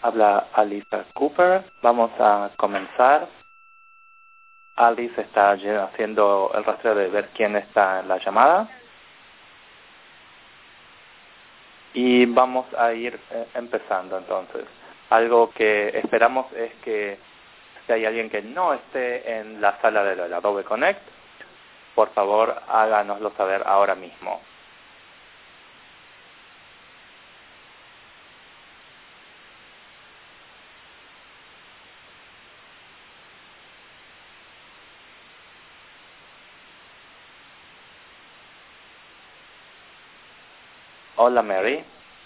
Habla Alisa Cooper. Vamos a comenzar. Alice está haciendo el rastreo de ver quién está en la llamada. Y vamos a ir empezando entonces. Algo que esperamos es que si hay alguien que no esté en la sala del Adobe Connect, por favor háganoslo saber ahora mismo. Hola Mary.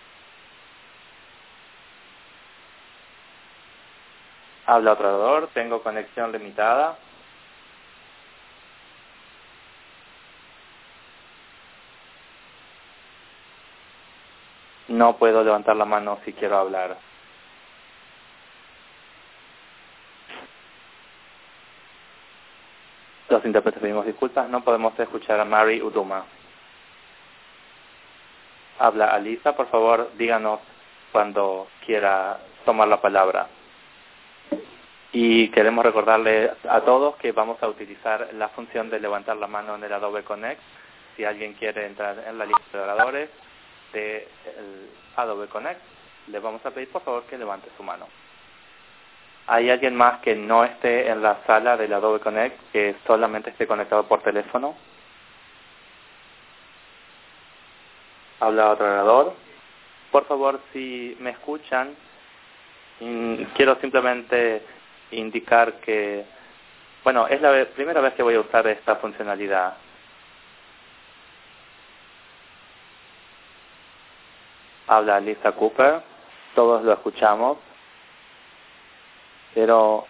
Habla otro orador, tengo conexión limitada. No puedo levantar la mano si quiero hablar. Los intérpretes pedimos disculpas, no podemos escuchar a Mary Uduma. Habla Alisa, por favor, díganos cuando quiera tomar la palabra. Y queremos recordarle a todos que vamos a utilizar la función de levantar la mano en el Adobe Connect. Si alguien quiere entrar en la lista de oradores del Adobe Connect, le vamos a pedir por favor que levante su mano. ¿Hay alguien más que no esté en la sala del Adobe Connect, que solamente esté conectado por teléfono? Habla otro orador. Por favor, si me escuchan, quiero simplemente indicar que, bueno, es la primera vez que voy a usar esta funcionalidad. Habla Lisa Cooper. Todos lo escuchamos, pero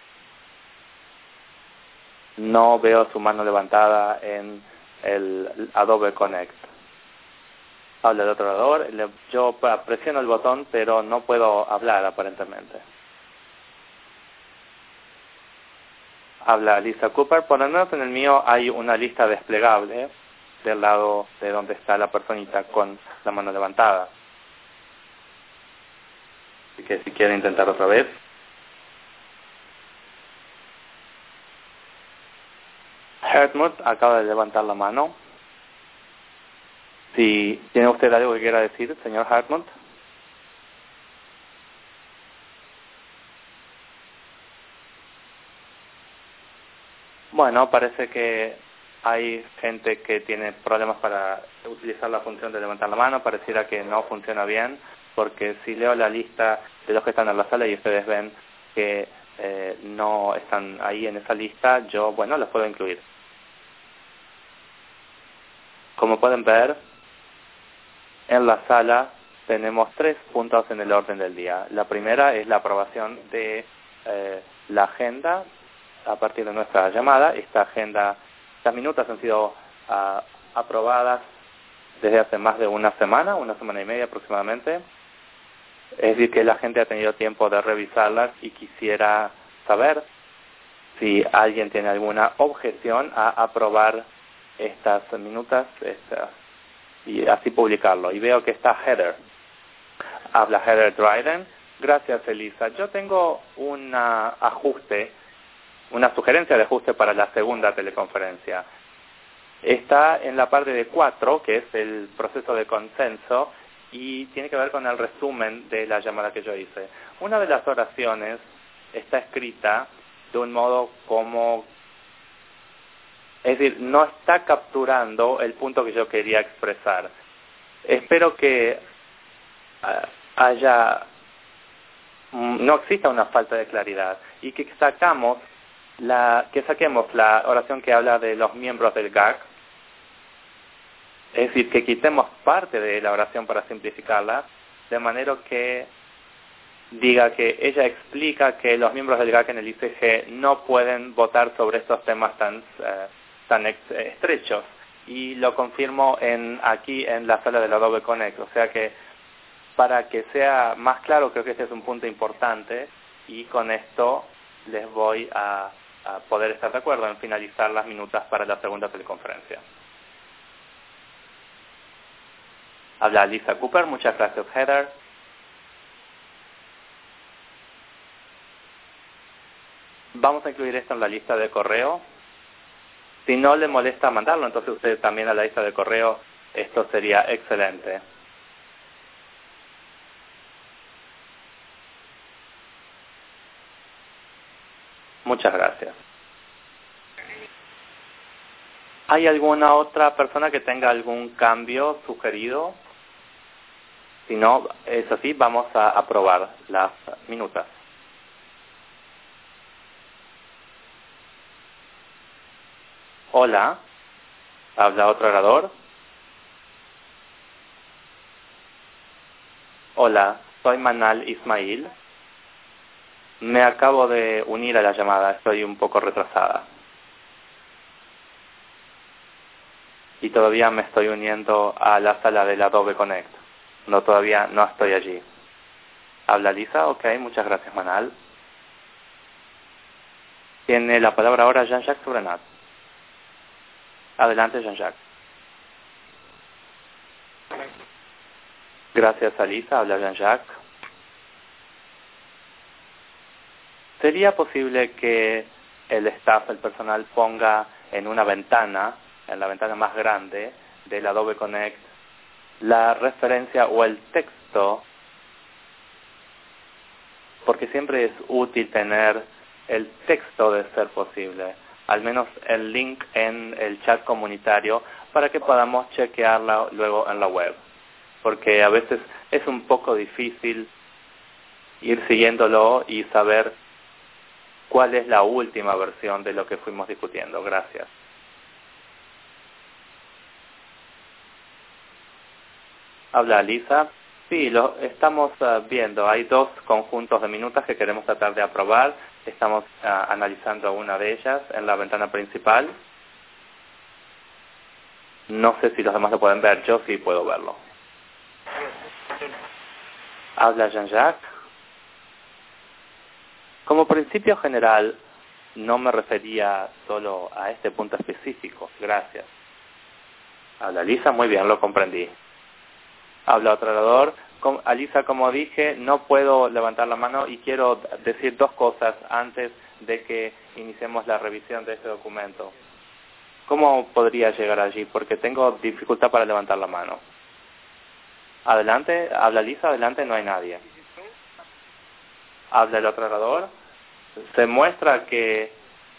no veo su mano levantada en el Adobe Connect. Habla el otro orador. Yo presiono el botón, pero no puedo hablar aparentemente. Habla Lisa Cooper. Por lo menos en el mío hay una lista desplegable del lado de donde está la personita con la mano levantada. Así que si quiere intentar otra vez. Hartmut acaba de levantar la mano. Si tiene usted algo que quiera decir, señor Hartmut. Bueno, parece que hay gente que tiene problemas para utilizar la función de levantar la mano. Pareciera que no funciona bien, porque si leo la lista de los que están en la sala y ustedes ven que no están ahí en esa lista, yo, bueno, los puedo incluir. Como pueden ver, en la sala tenemos 3 puntos en el orden del día. La primera es la aprobación de la agenda a partir de nuestra llamada. Estas minutas han sido aprobadas desde hace más de una semana y media aproximadamente. Es decir, que la gente ha tenido tiempo de revisarlas y quisiera saber si alguien tiene alguna objeción a aprobar estas minutas y así publicarlo. Y veo que está Heather. Habla Heather Dryden. Gracias, Elisa. Yo tengo una sugerencia de ajuste para la segunda teleconferencia. Está en la parte de 4, que es el proceso de consenso, y tiene que ver con el resumen de la llamada que yo hice. Una de las oraciones está escrita de un modo como, es decir, no está capturando el punto que yo quería expresar. Espero que no exista una falta de claridad y que saquemos la oración que habla de los miembros del GAC. Es decir, que quitemos parte de la oración para simplificarla, de manera que diga que ella explica que los miembros del GAC en el ICG no pueden votar sobre estos temas tan estrechos. Y lo confirmo aquí en la sala del Adobe Connect. O sea que, para que sea más claro, creo que este es un punto importante, y con esto les voy a poder estar de acuerdo en finalizar las minutas para la segunda teleconferencia. Habla Lisa Cooper. Muchas gracias, Heather. Vamos a incluir esto en la lista de correo. Si no le molesta mandarlo, entonces usted también a la lista de correo, esto sería excelente. Muchas gracias. ¿Hay alguna otra persona que tenga algún cambio sugerido? Si no, es así, vamos a aprobar las minutas. Hola, habla otro orador. Hola, soy Manal Ismail. Me acabo de unir a la llamada, estoy un poco retrasada. Y todavía me estoy uniendo a la sala del Adobe Connect. No, todavía no estoy allí. ¿Habla Lisa? Ok, muchas gracias, Manal. Tiene la palabra ahora Jean-Jacques Sobrenat. Adelante, Jean-Jacques. Gracias a Lisa, habla Jean-Jacques. ¿Sería posible que el staff, el personal, ponga en una ventana, en la ventana más grande del Adobe Connect, la referencia o el texto? Porque siempre es útil tener el texto de ser posible, al menos el link en el chat comunitario para que podamos chequearla luego en la web. Porque a veces es un poco difícil ir siguiéndolo y saber cuál es la última versión de lo que fuimos discutiendo. Gracias. Habla Lisa. Sí, lo estamos viendo. Hay dos conjuntos de minutas que queremos tratar de aprobar. Estamos analizando una de ellas en la ventana principal. No sé si los demás lo pueden ver. Yo sí puedo verlo. Habla Jean-Jacques. Como principio general, no me refería solo a este punto específico. Gracias. Habla Lisa. Muy bien, lo comprendí. Habla otro orador. Alisa, como dije, no puedo levantar la mano y quiero decir dos cosas antes de que iniciemos la revisión de este documento. ¿Cómo podría llegar allí? Porque tengo dificultad para levantar la mano. Adelante, habla Lisa, adelante, no hay nadie. Habla el otro orador. Se muestra que...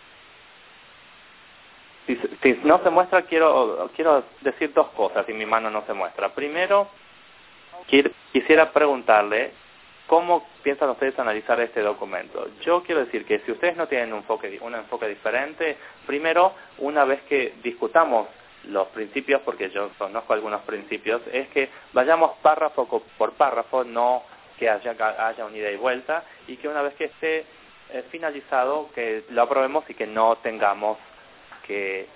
Si no se muestra, quiero decir dos cosas y mi mano no se muestra. Primero, quisiera preguntarle cómo piensan ustedes analizar este documento. Yo quiero decir que si ustedes no tienen un enfoque diferente, primero, una vez que discutamos los principios, porque yo conozco algunos principios, es que vayamos párrafo por párrafo, no que haya un ida y vuelta, y que una vez que esté finalizado, que lo aprobemos y que no tengamos que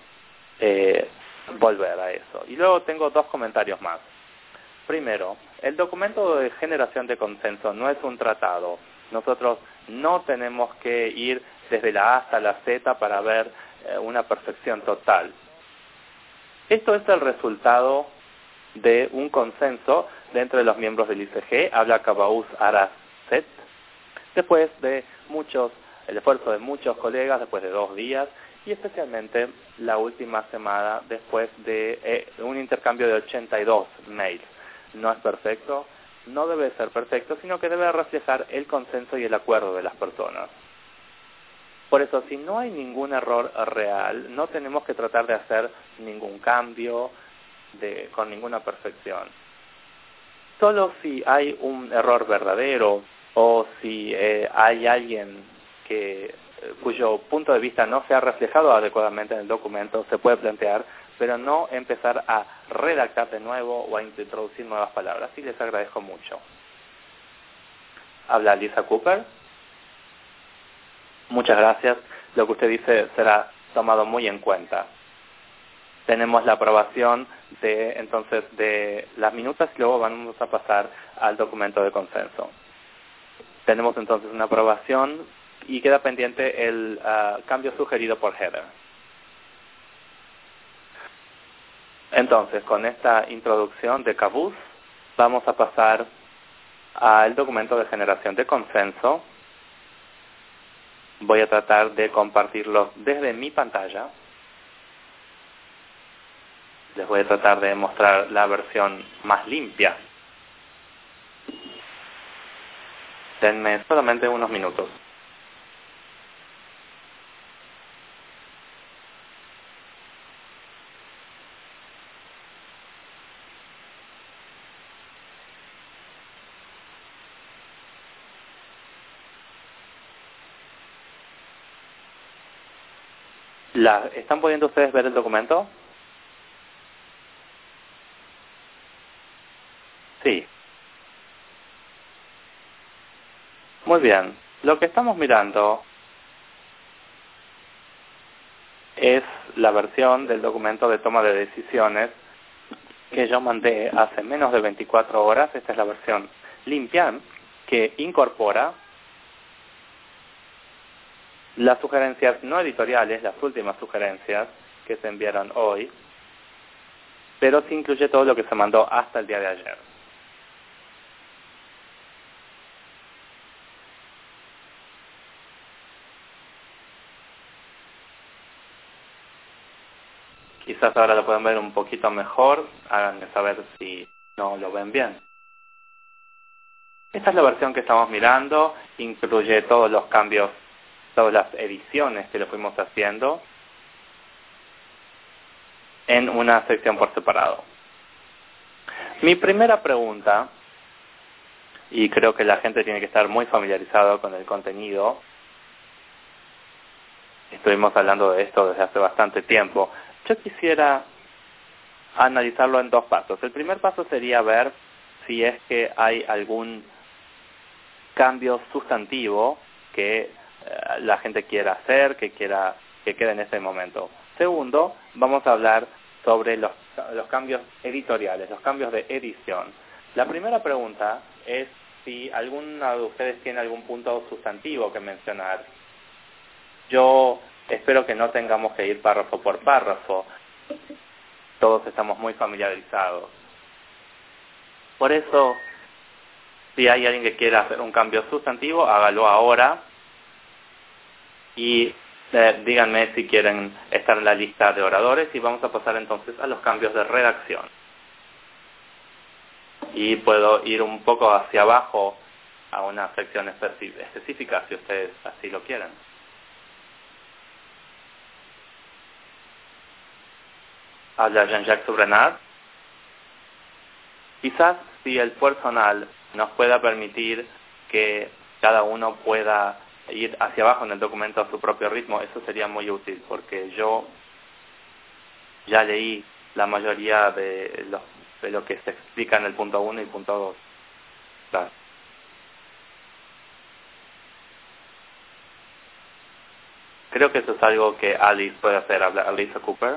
volver a eso. Y luego tengo dos comentarios más. Primero, el documento de generación de consenso no es un tratado. Nosotros no tenemos que ir desde la A hasta la Z para ver una perfección total. Esto es el resultado de un consenso dentro de los miembros del ICG, habla Cabaús Aracet, después de el esfuerzo de muchos colegas, después de 2 días, y especialmente la última semana después de un intercambio de 82 mails. No es perfecto, no debe ser perfecto, sino que debe reflejar el consenso y el acuerdo de las personas. Por eso, si no hay ningún error real, no tenemos que tratar de hacer ningún cambio con ninguna perfección. Solo si hay un error verdadero o si hay alguien cuyo punto de vista no se ha reflejado adecuadamente en el documento, se puede plantear, pero no empezar a redactar de nuevo o a introducir nuevas palabras. Y les agradezco mucho. Habla Lisa Cooper. Muchas gracias. Lo que usted dice será tomado muy en cuenta. Tenemos la aprobación de las minutas y luego vamos a pasar al documento de consenso. Tenemos entonces una aprobación y queda pendiente el cambio sugerido por Heather. Entonces, con esta introducción de Caboose, vamos a pasar al documento de generación de consenso. Voy a tratar de compartirlos desde mi pantalla. Les voy a tratar de mostrar la versión más limpia. Denme solamente unos minutos. ¿Están pudiendo ustedes ver el documento? Sí. Muy bien. Lo que estamos mirando es la versión del documento de toma de decisiones que yo mandé hace menos de 24 horas. Esta es la versión limpia que incorpora las sugerencias no editoriales, las últimas sugerencias que se enviaron hoy, pero sí incluye todo lo que se mandó hasta el día de ayer. Quizás ahora lo pueden ver un poquito mejor, háganme saber si no lo ven bien. Esta es la versión que estamos mirando, incluye todos los cambios, todas las ediciones que lo fuimos haciendo en una sección por separado. Mi primera pregunta, y creo que la gente tiene que estar muy familiarizado con el contenido, estuvimos hablando de esto desde hace bastante tiempo, yo quisiera analizarlo en dos pasos. El primer paso sería ver si es que hay algún cambio sustantivo que la gente quiera hacer, que quede en ese momento. Segundo, vamos a hablar sobre los cambios editoriales, los cambios de edición. La primera pregunta es si alguno de ustedes tiene algún punto sustantivo que mencionar. Yo espero que no tengamos que ir párrafo por párrafo. Todos estamos muy familiarizados. Por eso, si hay alguien que quiera hacer un cambio sustantivo, hágalo ahora. Y díganme si quieren estar en la lista de oradores y vamos a pasar entonces a los cambios de redacción. Y puedo ir un poco hacia abajo a una sección específica si ustedes así lo quieren. Habla Jean-Jacques Sobrenat. Quizás si el personal nos pueda permitir que cada uno pueda ir hacia abajo en el documento a su propio ritmo, eso sería muy útil, porque yo ya leí la mayoría de lo que se explica en el punto 1 y punto 2. Claro. Creo que eso es algo que Alice puede hacer. Habla Alicia Cooper.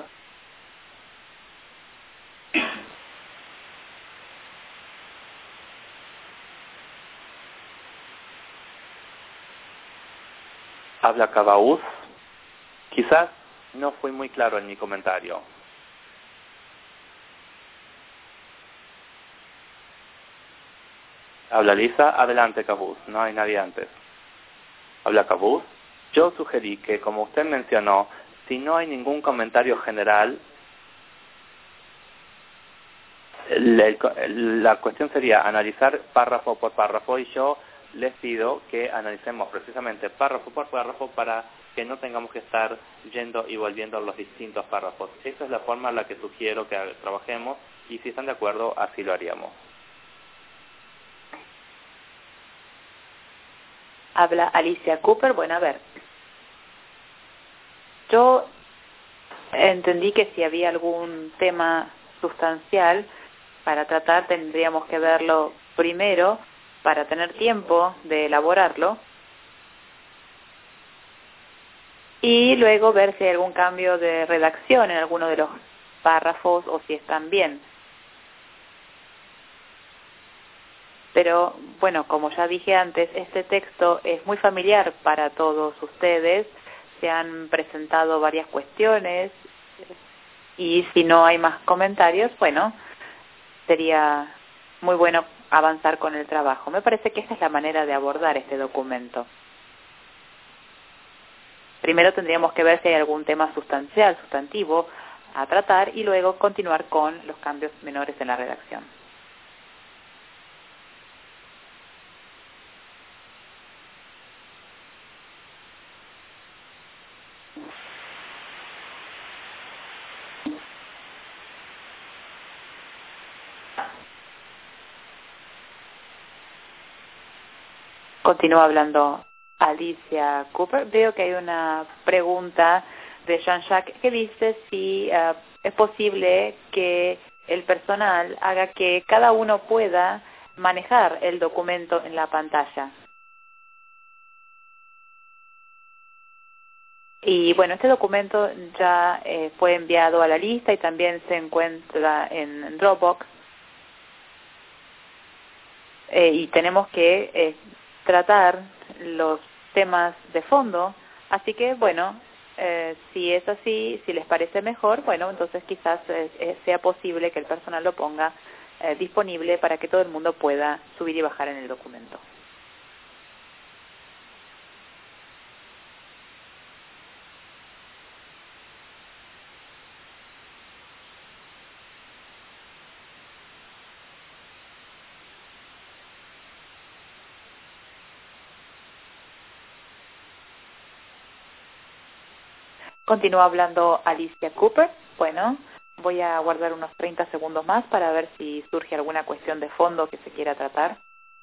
Habla Cabaús. Quizás no fui muy claro en mi comentario. Habla Lisa. Adelante, Cabaús. No hay nadie antes. Habla Cabaús. Yo sugerí que, como usted mencionó, si no hay ningún comentario general, la cuestión sería analizar párrafo por párrafo, y yo les pido que analicemos precisamente párrafo por párrafo para que no tengamos que estar yendo y volviendo a los distintos párrafos. Esa es la forma en la que sugiero que trabajemos, y si están de acuerdo, así lo haríamos. Habla Alicia Cooper. Bueno, a ver. Yo entendí que si había algún tema sustancial para tratar, tendríamos que verlo primero para tener tiempo de elaborarlo y luego ver si hay algún cambio de redacción en alguno de los párrafos o si están bien. Pero, bueno, como ya dije antes, este texto es muy familiar para todos ustedes. Se han presentado varias cuestiones y si no hay más comentarios, bueno, sería muy bueno avanzar con el trabajo. Me parece que esta es la manera de abordar este documento. Primero tendríamos que ver si hay algún tema sustancial, sustantivo, a tratar y luego continuar con los cambios menores en la redacción. Continúa hablando Alicia Cooper. Veo que hay una pregunta de Jean-Jacques que dice si es posible que el personal haga que cada uno pueda manejar el documento en la pantalla. Y bueno, este documento ya fue enviado a la lista y también se encuentra en Dropbox. Y tenemos que tratar los temas de fondo, así que bueno, si es así, si les parece mejor, bueno, entonces quizás sea posible que el personal lo ponga disponible para que todo el mundo pueda subir y bajar en el documento. Continúa hablando Alicia Cooper. Bueno, voy a guardar unos 30 segundos más para ver si surge alguna cuestión de fondo que se quiera tratar.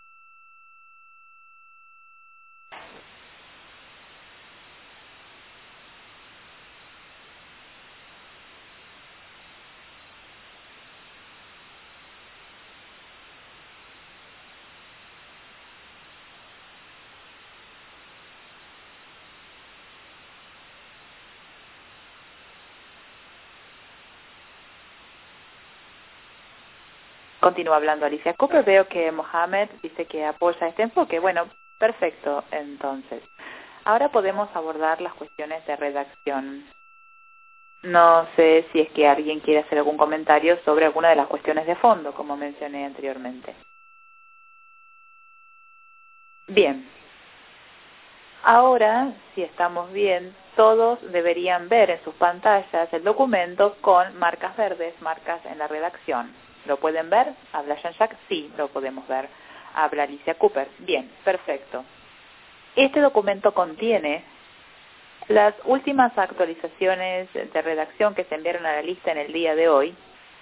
Continúa hablando Alicia Cooper. Veo que Mohamed dice que apoya este enfoque. Bueno, perfecto, entonces. Ahora podemos abordar las cuestiones de redacción. No sé si es que alguien quiere hacer algún comentario sobre alguna de las cuestiones de fondo, como mencioné anteriormente. Bien. Ahora, si estamos bien, todos deberían ver en sus pantallas el documento con marcas verdes, marcas en la redacción. ¿Lo pueden ver? ¿Habla Jean-Jacques? Sí, lo podemos ver. Habla Alicia Cooper. Bien, perfecto. Este documento contiene las últimas actualizaciones de redacción que se enviaron a la lista en el día de hoy.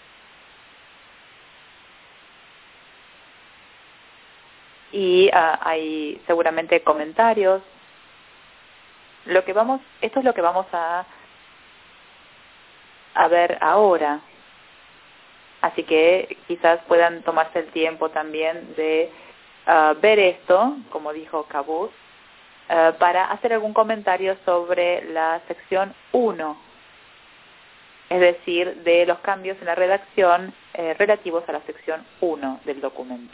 Y hay seguramente comentarios. Esto es lo que vamos a ver ahora. Así que quizás puedan tomarse el tiempo también de ver esto, como dijo Cabuz, para hacer algún comentario sobre la sección 1, es decir, de los cambios en la redacción relativos a la sección 1 del documento.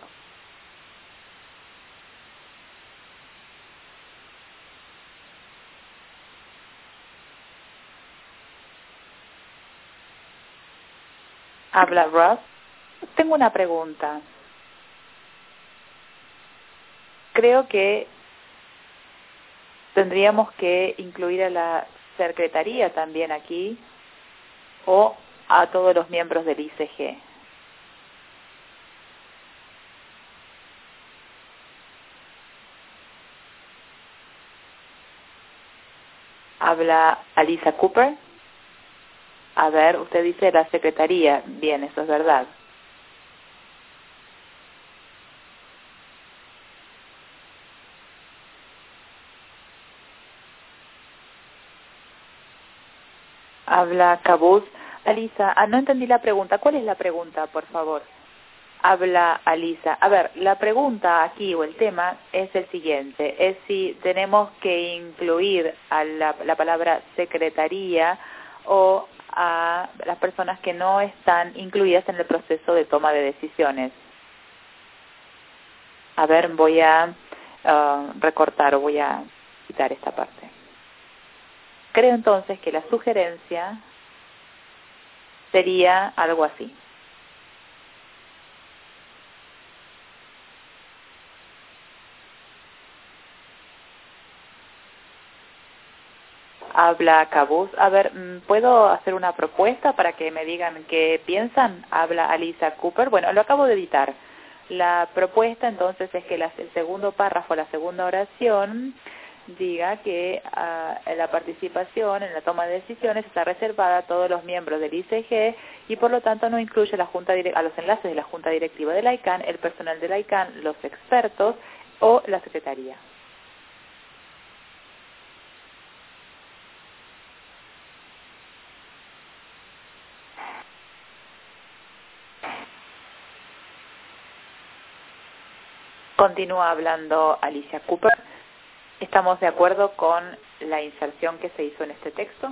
Habla Ross. Tengo una pregunta. Creo que tendríamos que incluir a la secretaría también aquí o a todos los miembros del ICG. Habla Alicia Cooper. A ver, usted dice la secretaría. Bien, eso es verdad. Habla Cabuz. Alisa, no entendí la pregunta. ¿Cuál es la pregunta, por favor? Habla Alisa. A ver, la pregunta aquí o el tema es el siguiente. Es si tenemos que incluir a la palabra secretaría o a las personas que no están incluidas en el proceso de toma de decisiones. A ver, voy a recortar o voy a quitar esta parte. Creo entonces que la sugerencia sería algo así. Habla Cabuz. A ver, ¿puedo hacer una propuesta para que me digan qué piensan? Habla Alisa Cooper. Bueno, lo acabo de editar. La propuesta entonces es que el segundo párrafo, la segunda oración, diga que la participación en la toma de decisiones está reservada a todos los miembros del ICG y por lo tanto no incluye a los enlaces de la Junta Directiva de la ICANN, el personal de la ICANN, los expertos o la Secretaría. Continúa hablando Alicia Cooper. ¿Estamos de acuerdo con la inserción que se hizo en este texto?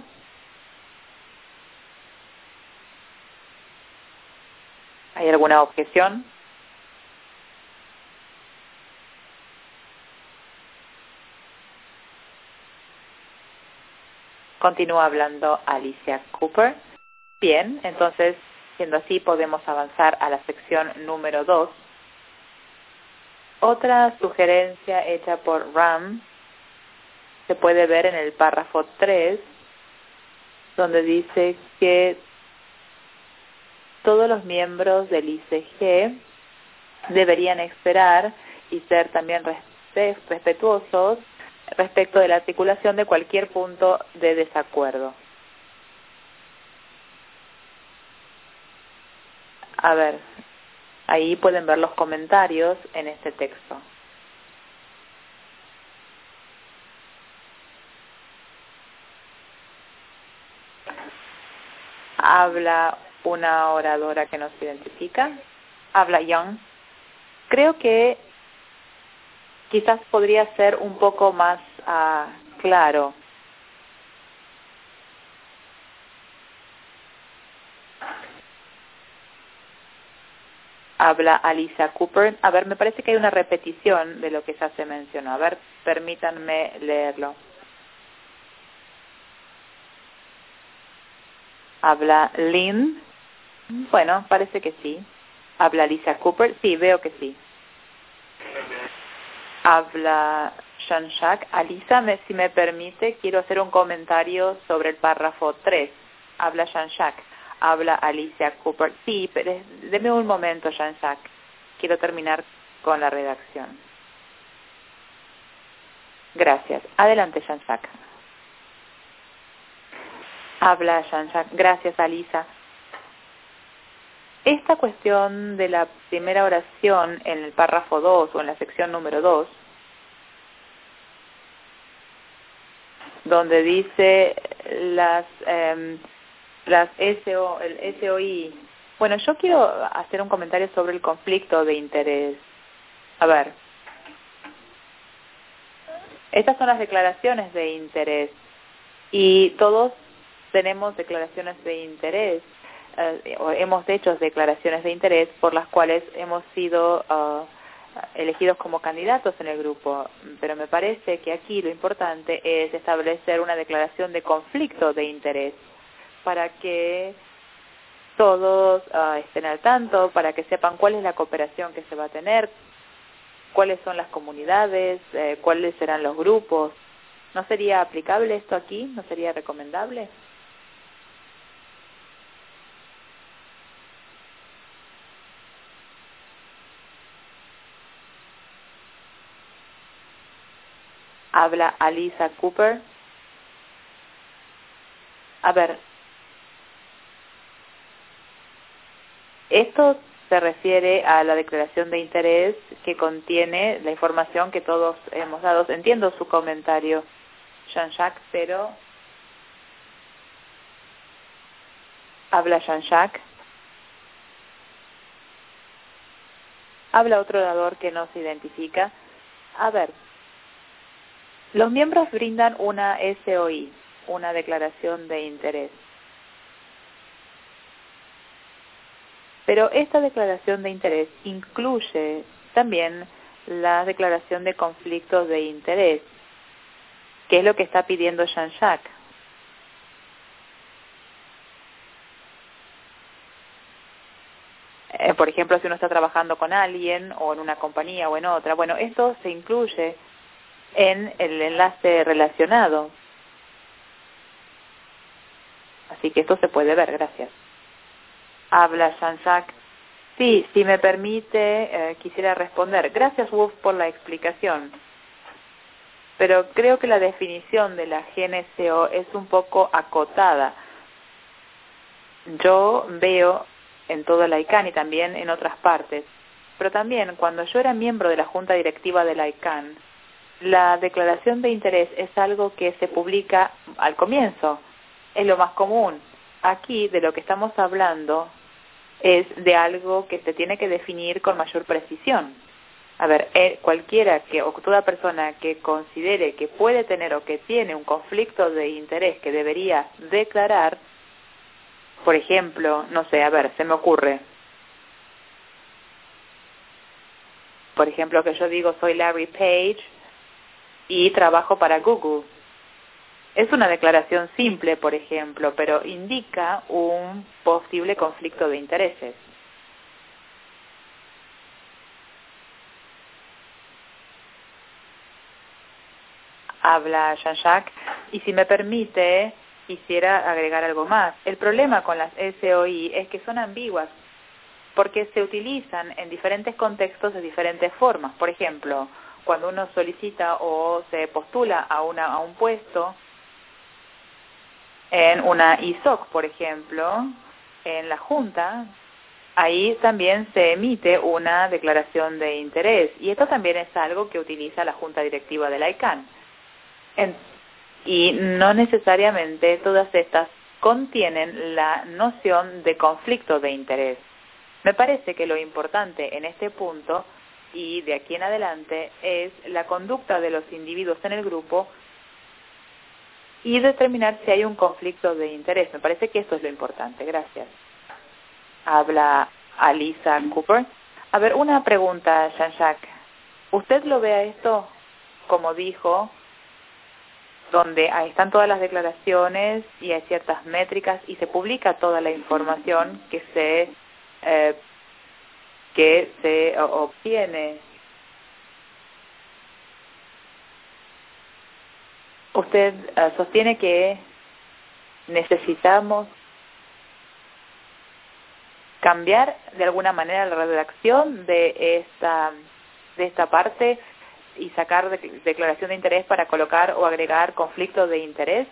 ¿Hay alguna objeción? Continúa hablando Alicia Cooper. Bien, entonces, siendo así, podemos avanzar a la sección número 2. Otra sugerencia hecha por Ram se puede ver en el párrafo 3, donde dice que todos los miembros del ICG deberían esperar y ser también respetuosos respecto de la articulación de cualquier punto de desacuerdo. A ver, ahí pueden ver los comentarios en este texto. Habla una oradora que nos identifica. Habla Young. Creo que quizás podría ser un poco más claro. Habla Alicia Cooper. A ver, me parece que hay una repetición de lo que ya se mencionó. A ver, permítanme leerlo. Habla Lynn. Bueno, parece que sí. Habla Alicia Cooper. Sí, veo que sí. Habla Jean-Jacques. Alisa, si me permite, quiero hacer un comentario sobre el párrafo 3. Habla Jean-Jacques. Habla Alicia Cooper. Sí, pero deme un momento, Jean-Jacques. Quiero terminar con la redacción. Gracias. Adelante, Jean-Jacques. Habla Jean-Jacques. Gracias, Alisa. Esta cuestión de la primera oración en el párrafo 2 o en la sección número 2, donde dice el SOI. Bueno, yo quiero hacer un comentario sobre el conflicto de interés. A ver, estas son las declaraciones de interés y todos tenemos declaraciones de interés. O hemos hecho declaraciones de interés por las cuales hemos sido elegidos como candidatos en el grupo, pero me parece que aquí lo importante es establecer una declaración de conflicto de interés para que todos estén al tanto, para que sepan cuál es la cooperación que se va a tener, cuáles son las comunidades, cuáles serán los grupos. ¿No sería aplicable esto aquí? ¿No sería recomendable? Habla Alisa Cooper. A ver, esto se refiere a la declaración de interés que contiene la información que todos hemos dado. Entiendo su comentario, Jean-Jacques, pero habla Jean-Jacques. Habla otro orador que no se identifica. A ver, los miembros brindan una SOI, una declaración de interés. Pero esta declaración de interés incluye también la declaración de conflicto de interés, que es lo que está pidiendo Jean-Jacques. Por ejemplo, si uno está trabajando con alguien o en una compañía o en otra, bueno, esto se incluye en el enlace relacionado. Así que esto se puede ver. Gracias. Habla Jean-Jacques. Sí, si me permite, quisiera responder. Gracias, Wolf, por la explicación. Pero creo que la definición de la GNCO es un poco acotada. Yo veo en toda la ICANN y también en otras partes, pero también cuando yo era miembro de la Junta Directiva de la ICANN, la declaración de interés es algo que se publica al comienzo, es lo más común. Aquí de lo que estamos hablando es de algo que se tiene que definir con mayor precisión. A ver, cualquiera o toda persona que considere que puede tener o que tiene un conflicto de interés que debería declarar, por ejemplo, no sé, a ver, se me ocurre, por ejemplo, que yo digo soy Larry Page y trabajo para Google. Es una declaración simple, por ejemplo, pero indica un posible conflicto de intereses. Habla Jean-Jacques, y si me permite, quisiera agregar algo más. El problema con las SOI es que son ambiguas, porque se utilizan en diferentes contextos de diferentes formas. Por ejemplo, cuando uno solicita o se postula a un puesto en una ISOC, por ejemplo, en la Junta, ahí también se emite una declaración de interés, y esto también es algo que utiliza la Junta Directiva de la ICANN. Y no necesariamente todas estas contienen la noción de conflicto de interés. Me parece que lo importante en este punto y de aquí en adelante es la conducta de los individuos en el grupo y determinar si hay un conflicto de interés. Me parece que esto es lo importante. Gracias. Habla Alisa Cooper. A ver, una pregunta, Jean-Jacques. ¿Usted lo ve a esto, como dijo, donde ahí están todas las declaraciones y hay ciertas métricas y se publica toda la información que se obtiene? ¿Usted sostiene que necesitamos cambiar de alguna manera la redacción de esta parte y sacar declaración de interés para colocar o agregar conflicto de interés?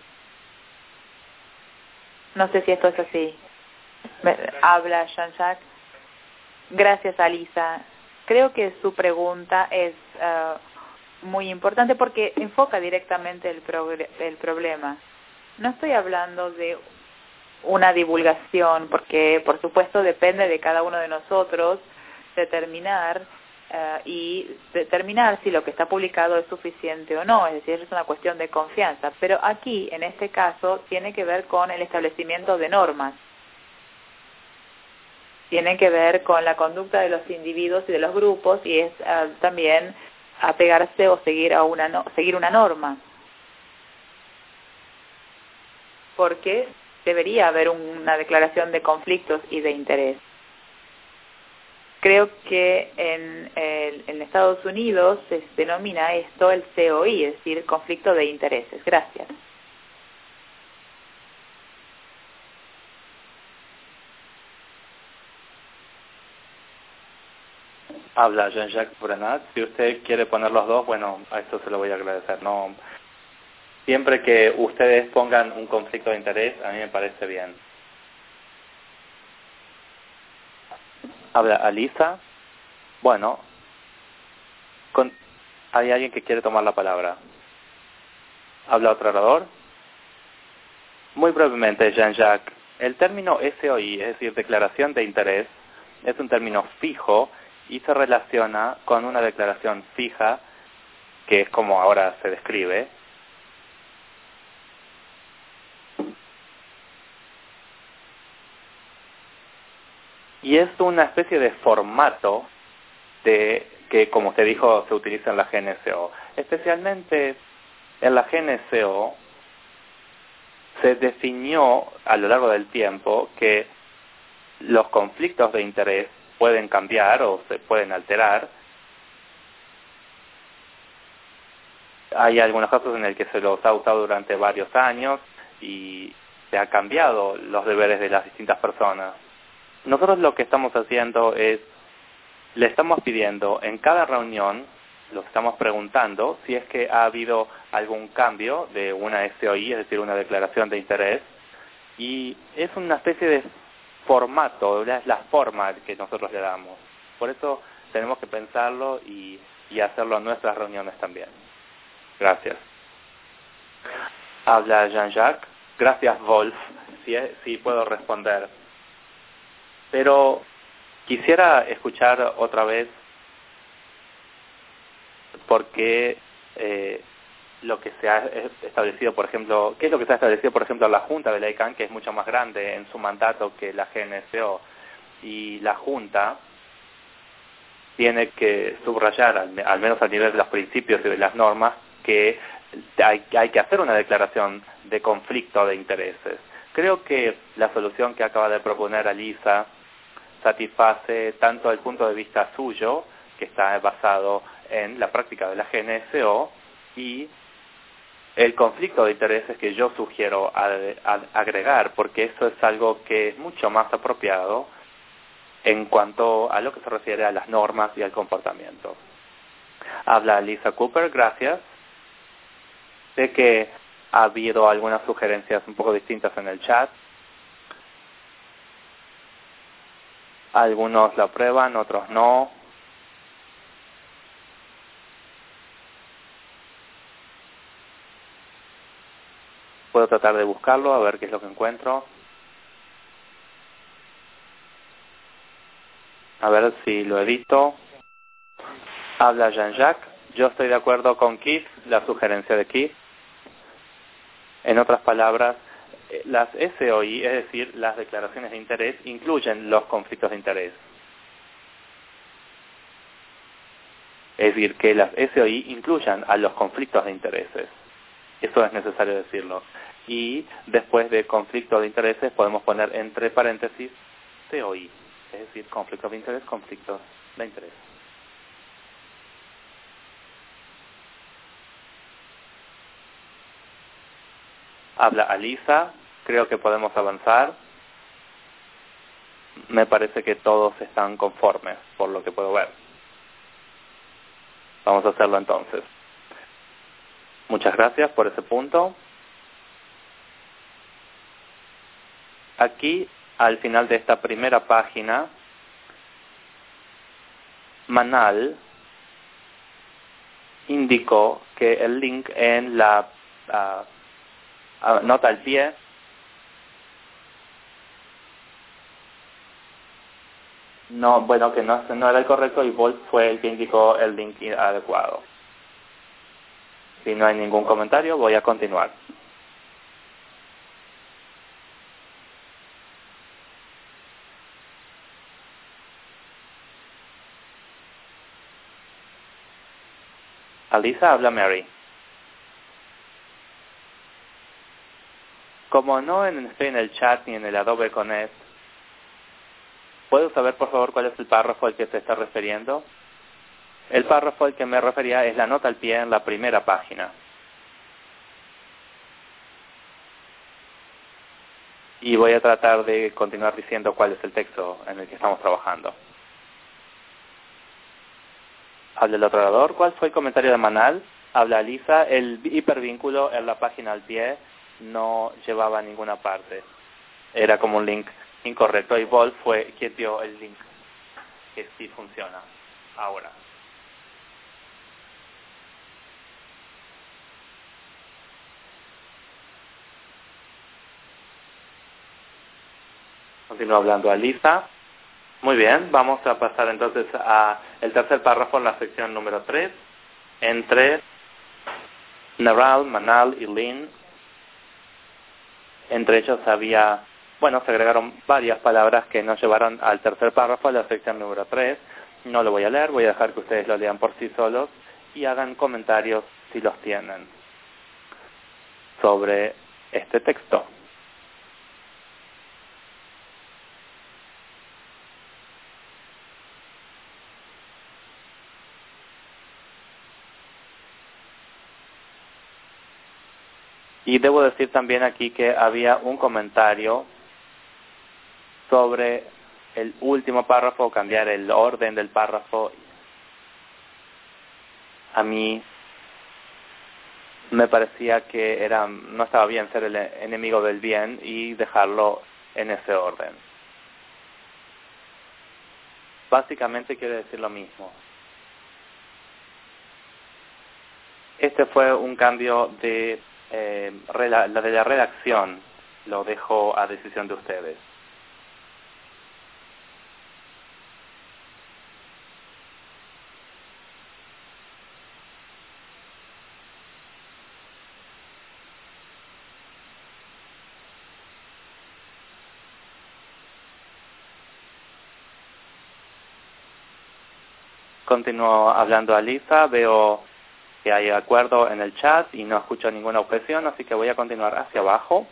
No sé si esto es así. Habla Jean-Jacques. Gracias, Alisa. Creo que su pregunta es muy importante porque enfoca directamente el problema. No estoy hablando de una divulgación porque, por supuesto, depende de cada uno de nosotros determinar si lo que está publicado es suficiente o no, es decir, es una cuestión de confianza. Pero aquí, en este caso, tiene que ver con el establecimiento de normas, tiene que ver con la conducta de los individuos y de los grupos y es también apegarse o seguir una norma, porque debería haber una declaración de conflictos y de interés. Creo que en Estados Unidos se denomina esto el COI, es decir, conflicto de intereses. Gracias. Habla Jean-Jacques Brenat. Si usted quiere poner los dos, bueno, a esto se lo voy a agradecer. No, siempre que ustedes pongan un conflicto de interés, a mí me parece bien. Habla Alisa. Bueno, ¿hay alguien que quiere tomar la palabra? ¿Habla otro orador? Muy brevemente, Jean-Jacques. El término SOI, es decir, declaración de interés, es un término fijo y se relaciona con una declaración fija, que es como ahora se describe. Y es una especie de formato que, como usted dijo, se utiliza en la GNCO. Especialmente en la GNCO se definió a lo largo del tiempo que los conflictos de interés pueden cambiar o se pueden alterar. Hay algunos casos en el que se los ha usado durante varios años y se ha cambiado los deberes de las distintas personas. Nosotros lo que estamos haciendo es, le estamos pidiendo en cada reunión, lo estamos preguntando si es que ha habido algún cambio de una SOI, es decir, una declaración de interés, y es una especie de formato, es la forma que nosotros le damos. Por eso tenemos que pensarlo y hacerlo en nuestras reuniones también. Gracias. Habla Jean-Jacques. Gracias, Wolf, si puedo responder. Pero quisiera escuchar otra vez por qué lo que se ha establecido, por ejemplo, qué es lo que se ha establecido, por ejemplo, la Junta de la ICANN, que es mucho más grande en su mandato que la GNSO, y la Junta tiene que subrayar, al menos a nivel de los principios y de las normas, que hay que hacer una declaración de conflicto de intereses. Creo que la solución que acaba de proponer Alisa satisface tanto el punto de vista suyo, que está basado en la práctica de la GNSO, y el conflicto de intereses que yo sugiero agregar, porque eso es algo que es mucho más apropiado en cuanto a lo que se refiere a las normas y al comportamiento. Habla Lisa Cooper, gracias. Sé que ha habido algunas sugerencias un poco distintas en el chat. Algunos la aprueban, otros no. Puedo tratar de buscarlo, a ver qué es lo que encuentro. A ver si lo edito. Habla Jean-Jacques. Yo estoy de acuerdo con Keith, la sugerencia de Keith. En otras palabras, las SOI, es decir, las declaraciones de interés, incluyen los conflictos de interés. Es decir, que las SOI incluyan a los conflictos de intereses. Eso es necesario decirlo. Y después de conflicto de intereses podemos poner entre paréntesis COI, es decir, conflicto de interés, conflictos de interés. Habla Alisa, creo que podemos avanzar. Me parece que todos están conformes, por lo que puedo ver. Vamos a hacerlo entonces. Muchas gracias por ese punto. Aquí, al final de esta primera página, Manal indicó que el link en la nota al pie que no era el correcto, y Wolf fue el que indicó el link adecuado. Si no hay ningún comentario, voy a continuar. Alisa, habla Mary. Como no estoy en el chat ni en el Adobe Connect, ¿puedo saber, por favor, cuál es el párrafo al que se está refiriendo? El párrafo al que me refería es la nota al pie en la primera página. Y voy a tratar de continuar diciendo cuál es el texto en el que estamos trabajando. Habla el otro orador. ¿Cuál fue el comentario de Manal? Habla Alisa. El hipervínculo en la página al pie no llevaba a ninguna parte. Era como un link incorrecto. Y Wolf fue quien dio el link que sí funciona ahora. Continúa hablando Alisa. Muy bien, vamos a pasar entonces a el tercer párrafo en la sección número 3. Entre Naral, Manal y Lynn, entre ellos se agregaron varias palabras que nos llevaron al tercer párrafo de la sección número 3. No lo voy a leer, voy a dejar que ustedes lo lean por sí solos y hagan comentarios si los tienen sobre este texto. Y debo decir también aquí que había un comentario sobre el último párrafo, cambiar el orden del párrafo. A mí me parecía que no estaba bien ser el enemigo del bien y dejarlo en ese orden. Básicamente quiere decir lo mismo. Este fue un cambio de la redacción, lo dejo a decisión de ustedes. Continúo hablando a Lisa, veo que hay acuerdo en el chat y no escucho ninguna objeción, así que voy a continuar hacia abajo.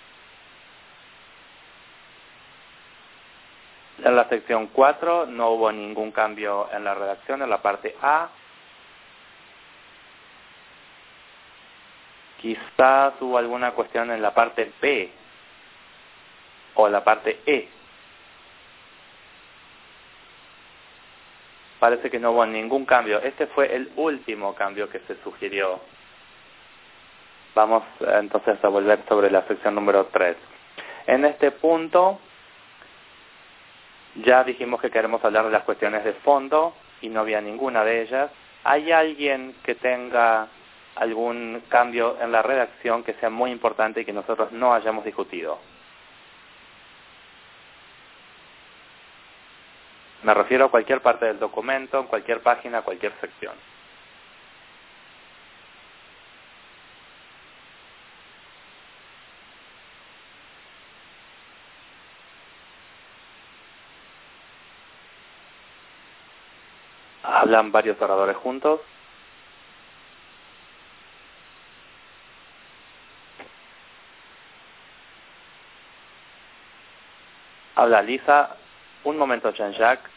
En la sección 4 no hubo ningún cambio en la redacción, en la parte A. Quizás hubo alguna cuestión en la parte B o la parte E. Parece que no hubo ningún cambio. Este fue el último cambio que se sugirió. Vamos entonces a volver sobre la sección número 3. En este punto ya dijimos que queremos hablar de las cuestiones de fondo y no había ninguna de ellas. ¿Hay alguien que tenga algún cambio en la redacción que sea muy importante y que nosotros no hayamos discutido? Me refiero a cualquier parte del documento, en cualquier página, cualquier sección. Hablan varios oradores juntos. Habla Lisa. Un momento, Jean-Jacques.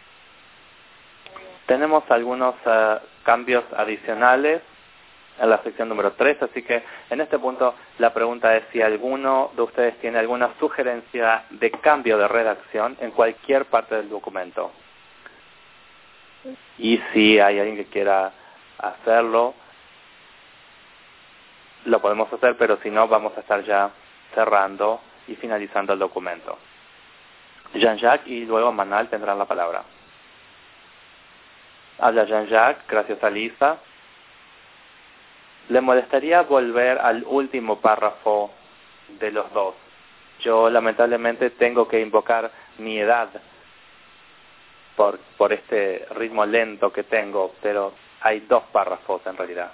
Tenemos algunos cambios adicionales en la sección número 3, así que en este punto la pregunta es si alguno de ustedes tiene alguna sugerencia de cambio de redacción en cualquier parte del documento. Y si hay alguien que quiera hacerlo, lo podemos hacer, pero si no, vamos a estar ya cerrando y finalizando el documento. Jean-Jacques y luego Manal tendrán la palabra. Habla Jean-Jacques, gracias a Lisa. ¿Le molestaría volver al último párrafo de los dos? Yo lamentablemente tengo que invocar mi edad por este ritmo lento que tengo, pero hay dos párrafos en realidad.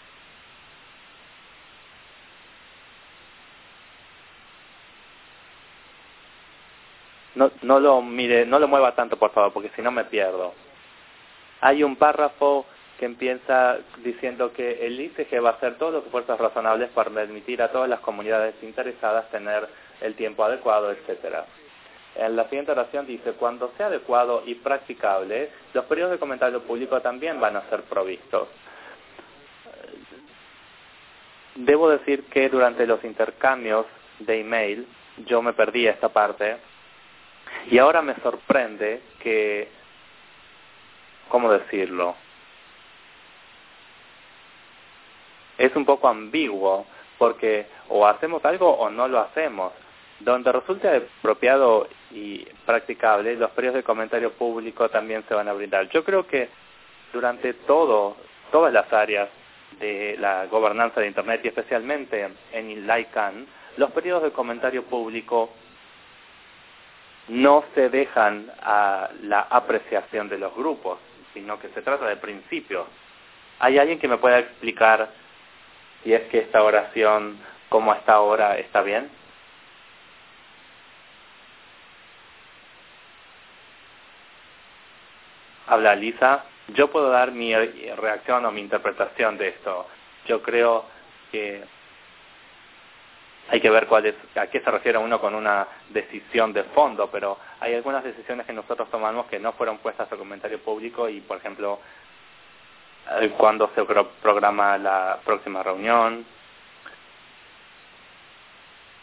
No lo mire, no lo mueva tanto, por favor, porque si no me pierdo. Hay un párrafo que empieza diciendo que el ICG va a hacer todos los esfuerzos razonables para permitir a todas las comunidades interesadas tener el tiempo adecuado, etcétera. En la siguiente oración dice, cuando sea adecuado y practicable, los periodos de comentario público también van a ser provistos. Debo decir que durante los intercambios de email yo me perdí esta parte y ahora me sorprende que, ¿cómo decirlo? Es un poco ambiguo porque o hacemos algo o no lo hacemos. Donde resulte apropiado y practicable, los periodos de comentario público también se van a brindar. Yo creo que durante todas las áreas de la gobernanza de Internet y especialmente en el ICANN, los periodos de comentario público no se dejan a la apreciación de los grupos, sino que se trata de principios. ¿Hay alguien que me pueda explicar si es que esta oración, como está ahora, está bien? Habla Lisa. Yo puedo dar mi reacción o mi interpretación de esto. Yo creo que hay que ver a qué se refiere uno con una decisión de fondo, pero hay algunas decisiones que nosotros tomamos que no fueron puestas a comentario público y, por ejemplo, cuando se programa la próxima reunión,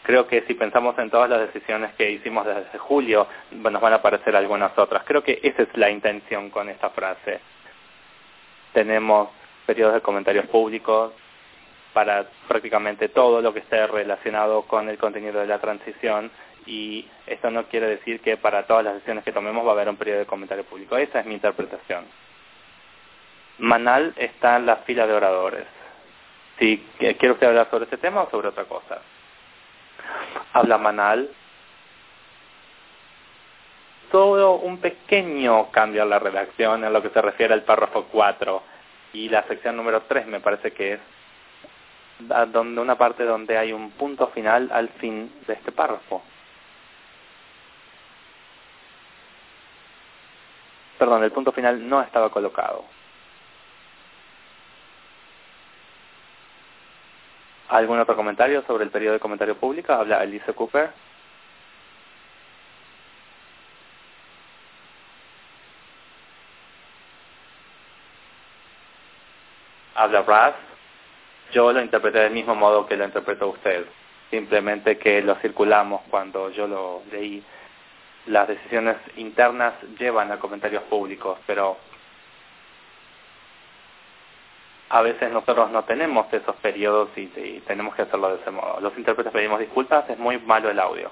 Creo que si pensamos en todas las decisiones que hicimos desde julio, nos van a aparecer algunas otras. Creo que esa es la intención con esta frase. Tenemos periodos de comentarios públicos para prácticamente todo lo que esté relacionado con el contenido de la transición, y esto no quiere decir que para todas las decisiones que tomemos va a haber un periodo de comentario público. Esa es mi interpretación. Manal está en la fila de oradores. Si quiere usted hablar sobre este tema o sobre otra cosa. Habla Manal. Todo un pequeño cambio en la redacción en lo que se refiere al párrafo 4 y la sección número 3, me parece que es donde una parte donde hay un punto final al fin de este párrafo. Perdón, el punto final no estaba colocado. ¿Algún otro comentario sobre el periodo de comentario público? Habla Elise Cooper. Habla Raz. Yo lo interpreté del mismo modo que lo interpretó usted. Simplemente que lo circulamos cuando yo lo leí. Las decisiones internas llevan a comentarios públicos, pero a veces nosotros no tenemos esos periodos y tenemos que hacerlo de ese modo. Los intérpretes pedimos disculpas, es muy malo el audio.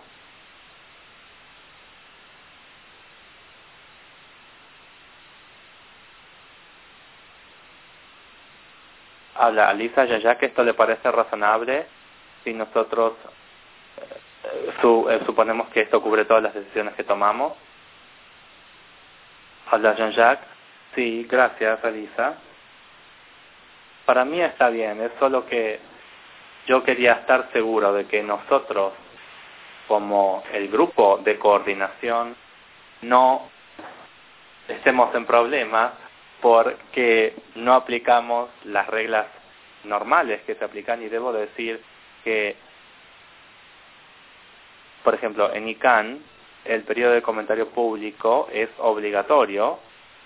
Habla Alisa Yaya, que esto le parece razonable si nosotros suponemos que esto cubre todas las decisiones que tomamos. Habla Jean-Jacques. Sí, gracias, Alisa. Para mí está bien, es solo que yo quería estar seguro de que nosotros, como el grupo de coordinación, no estemos en problemas porque no aplicamos las reglas normales que se aplican, y debo decir que, por ejemplo, en ICANN el periodo de comentario público es obligatorio.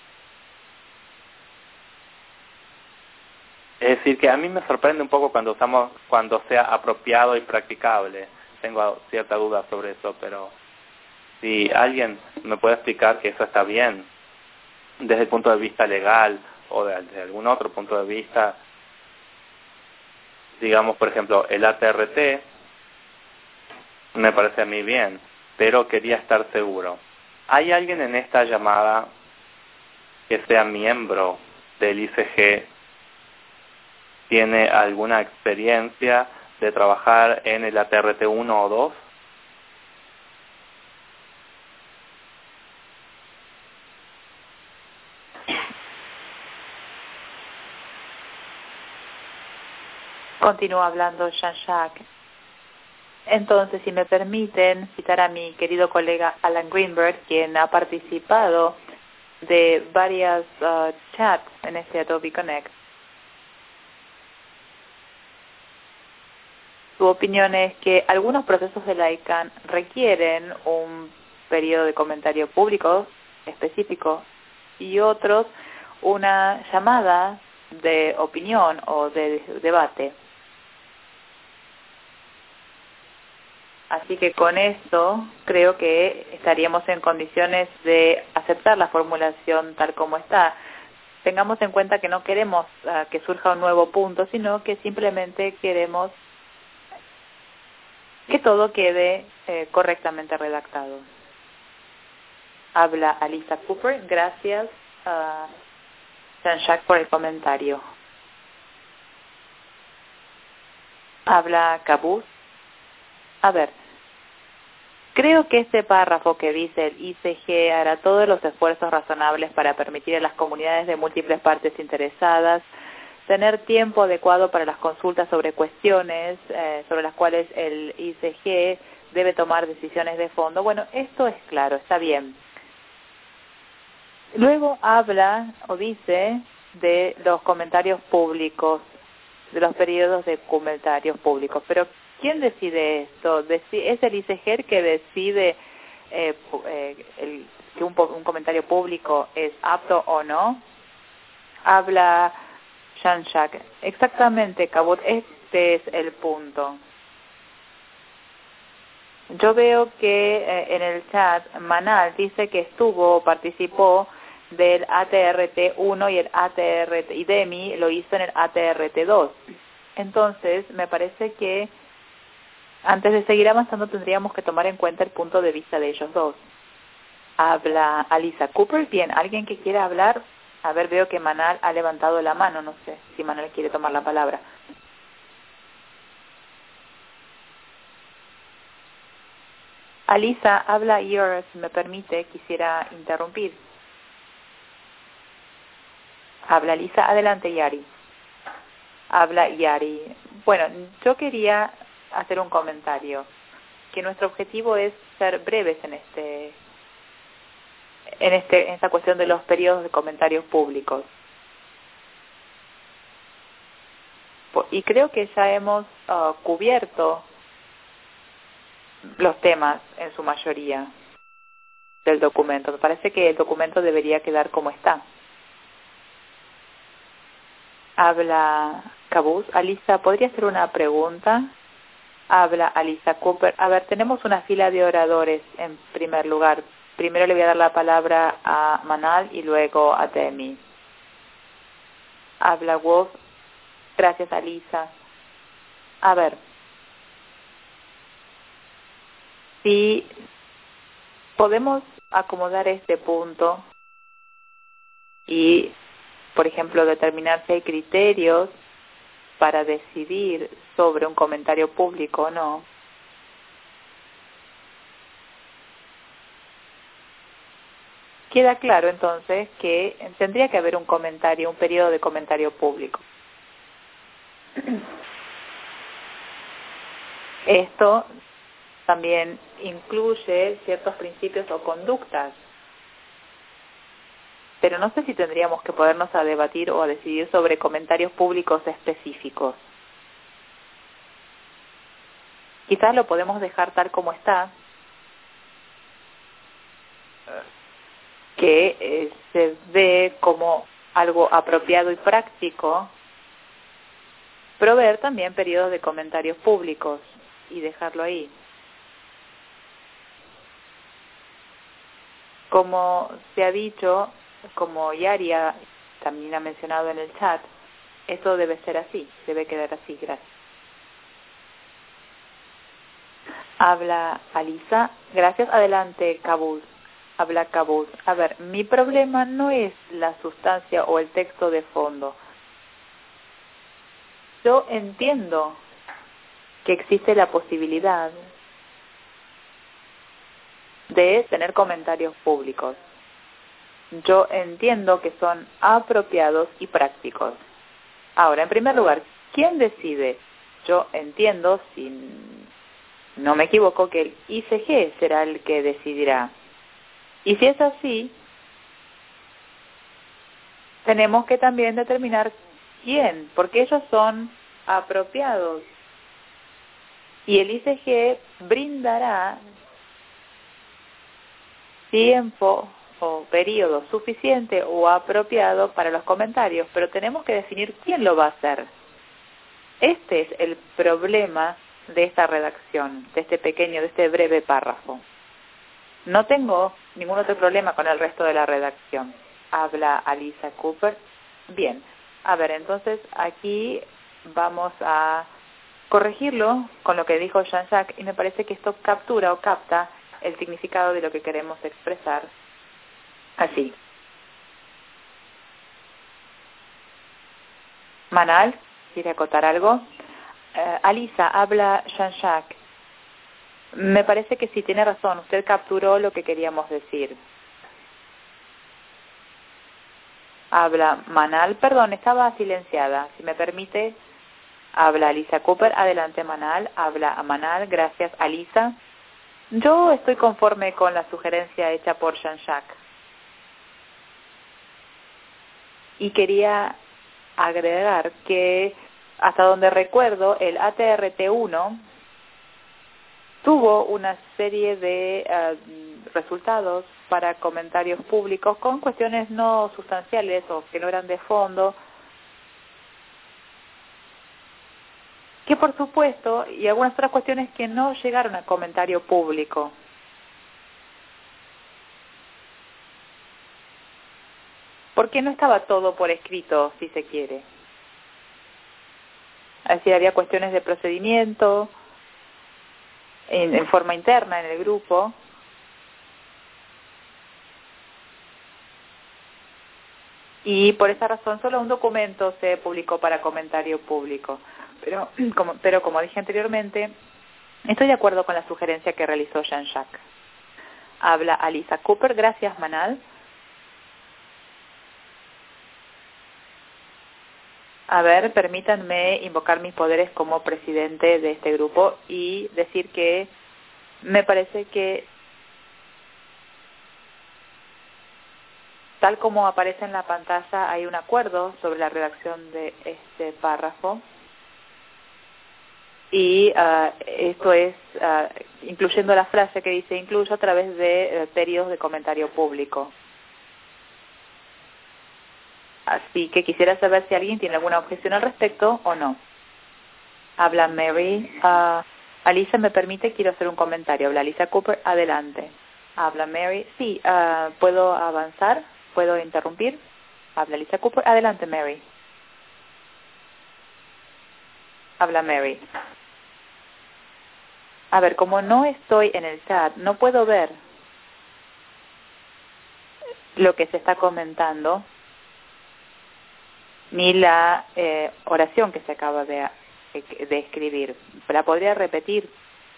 Es decir, que a mí me sorprende un poco cuando sea apropiado y practicable. Tengo cierta duda sobre eso, pero si alguien me puede explicar que eso está bien desde el punto de vista legal o de algún otro punto de vista, digamos, por ejemplo, el ATRT me parece a mí bien, pero quería estar seguro. ¿Hay alguien en esta llamada que sea miembro del ICG? ¿Tiene alguna experiencia de trabajar en el ATRT 1 o 2? Continúa hablando Jean-Jacques. Entonces, si me permiten citar a mi querido colega Alan Greenberg, quien ha participado de varias chats en este Adobe Connect. Su opinión es que algunos procesos de la ICANN requieren un periodo de comentario público específico y otros una llamada de opinión o de debate. Así que con esto creo que estaríamos en condiciones de aceptar la formulación tal como está. Tengamos en cuenta que no queremos que surja un nuevo punto, sino que simplemente queremos que todo quede correctamente redactado. Habla Alisa Cooper. Gracias a Jean-Jacques por el comentario. Habla Cabuz. A ver, creo que este párrafo que dice el ICG hará todos los esfuerzos razonables para permitir a las comunidades de múltiples partes interesadas tener tiempo adecuado para las consultas sobre cuestiones sobre las cuales el ICG debe tomar decisiones de fondo. Bueno, esto es claro, está bien. Luego habla o dice de los comentarios públicos, de los periodos de comentarios públicos, pero ¿quién decide esto? ¿Es el ICG que decide que un comentario público es apto o no? Habla Jean-Jacques. Exactamente, Cabot, este es el punto. Yo veo que en el chat Manal dice que participó del ATRT1 y el ATRT, y Demi lo hizo en el ATRT2. Entonces, me parece que antes de seguir avanzando tendríamos que tomar en cuenta el punto de vista de ellos dos. Habla Alisa Cooper. Bien, ¿alguien que quiera hablar? A ver, veo que Manal ha levantado la mano, no sé si Manal quiere tomar la palabra. Alisa, habla Yor, si me permite, quisiera interrumpir. Habla Alisa, adelante Yari. Habla Yari. Bueno, yo quería hacer un comentario, que nuestro objetivo es ser breves en esta cuestión de los periodos de comentarios públicos. Y creo que ya hemos cubierto los temas en su mayoría del documento. Me parece que el documento debería quedar como está. Habla Cabuz. Alisa, ¿podría hacer una pregunta? Habla Alisa Cooper. A ver, tenemos una fila de oradores en primer lugar. Primero le voy a dar la palabra a Manal y luego a Demi. Habla Wolf. Gracias, Alisa. A ver, si podemos acomodar este punto y, por ejemplo, determinar si hay criterios para decidir sobre un comentario público o no. Queda claro entonces que tendría que haber un periodo de comentario público. Esto también incluye ciertos principios o conductas, pero no sé si tendríamos que ponernos a debatir o a decidir sobre comentarios públicos específicos. Quizás lo podemos dejar tal como está, que se ve como algo apropiado y práctico, proveer también periodos de comentarios públicos y dejarlo ahí. Como se ha dicho, como Yaria también ha mencionado en el chat, esto debe ser así, debe quedar así. Gracias. Habla Alisa. Gracias. Adelante, Cabuz. Habla Cabuz. A ver, mi problema no es la sustancia o el texto de fondo. Yo entiendo que existe la posibilidad de tener comentarios públicos. Yo entiendo que son apropiados y prácticos. Ahora, en primer lugar, ¿quién decide? Yo entiendo, si no me equivoco, que el ICG será el que decidirá. Y si es así, tenemos que también determinar quién, porque ellos son apropiados. Y el ICG brindará tiempo o periodo suficiente o apropiado para los comentarios, pero tenemos que definir quién lo va a hacer. Este es el problema de esta redacción, de este breve párrafo. No tengo ningún otro problema con el resto de la redacción. Habla Alisa Cooper. Bien, a ver, entonces aquí vamos a corregirlo con lo que dijo Jean-Jacques y me parece que esto captura o capta el significado de lo que queremos expresar. Así. Manal, ¿quiere acotar algo? Alisa, habla Jean-Jacques. Me parece que sí, tiene razón. Usted capturó lo que queríamos decir. Habla Manal. Perdón, estaba silenciada. Si me permite, habla Alisa Cooper. Adelante, Manal. Habla a Manal. Gracias, Alisa. Yo estoy conforme con la sugerencia hecha por Jean-Jacques. Y quería agregar que, hasta donde recuerdo, el ATRT1 tuvo una serie de resultados para comentarios públicos con cuestiones no sustanciales o que no eran de fondo, que por supuesto, y algunas otras cuestiones que no llegaron al comentario público. Porque no estaba todo por escrito, si se quiere. Es decir, había cuestiones de procedimiento en forma interna en el grupo. Y por esa razón solo un documento se publicó para comentario público. Pero como dije anteriormente, estoy de acuerdo con la sugerencia que realizó Jean-Jacques. Habla Alisa Cooper. Gracias, Manal. A ver, permítanme invocar mis poderes como presidente de este grupo y decir que me parece que, tal como aparece en la pantalla, hay un acuerdo sobre la redacción de este párrafo. Y esto es incluyendo la frase que dice incluso a través de periodos de comentario público. Así que quisiera saber si alguien tiene alguna objeción al respecto o no. Habla Mary. Alisa, ¿me permite? Quiero hacer un comentario. Habla Alisa Cooper. Adelante. Habla Mary. Sí, ¿puedo avanzar? ¿Puedo interrumpir? Habla Alisa Cooper. Adelante, Mary. Habla Mary. A ver, como no estoy en el chat, no puedo ver lo que se está comentando, ni la oración que se acaba de escribir. ¿La podría repetir?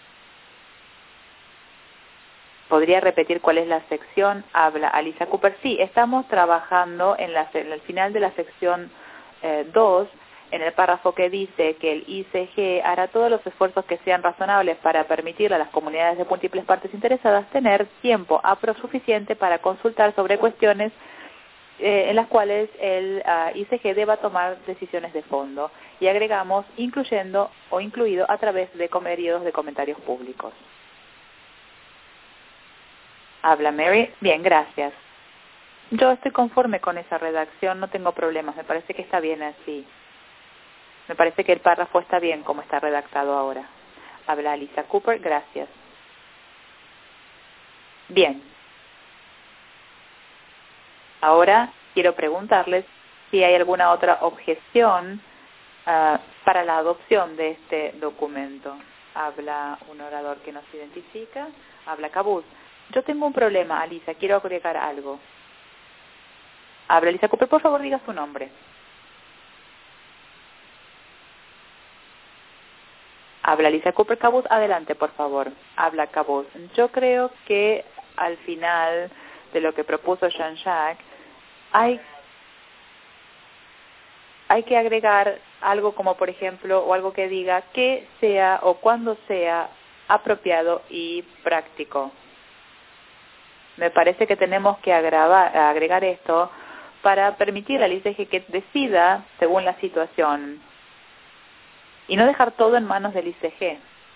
¿Podría repetir cuál es la sección? Habla Alisa Cooper. Sí, estamos trabajando en el final de la sección 2, en el párrafo que dice que el ICG hará todos los esfuerzos que sean razonables para permitirle a las comunidades de múltiples partes interesadas tener tiempo suficiente para consultar sobre cuestiones en las cuales el ICG deba tomar decisiones de fondo. Y agregamos incluyendo o incluido a través de periodos de comentarios públicos. Habla Mary. Bien, gracias. Yo estoy conforme con esa redacción, no tengo problemas, me parece que está bien así. Me parece que el párrafo está bien como está redactado ahora. Habla Alisa Cooper. Gracias. Bien. Ahora quiero preguntarles si hay alguna otra objeción para la adopción de este documento. Habla un orador que nos identifica. Habla Cabuz. Yo tengo un problema, Alisa. Quiero agregar algo. Habla Alisa Cooper. Por favor, diga su nombre. Habla Alisa Cooper. Cabuz, adelante, por favor. Habla Cabuz. Yo creo que al final de lo que propuso Jean-Jacques, hay que agregar algo como, por ejemplo, o algo que diga que sea o cuando sea apropiado y práctico. Me parece que tenemos que agregar esto para permitir al ICG que decida según la situación y no dejar todo en manos del ICG.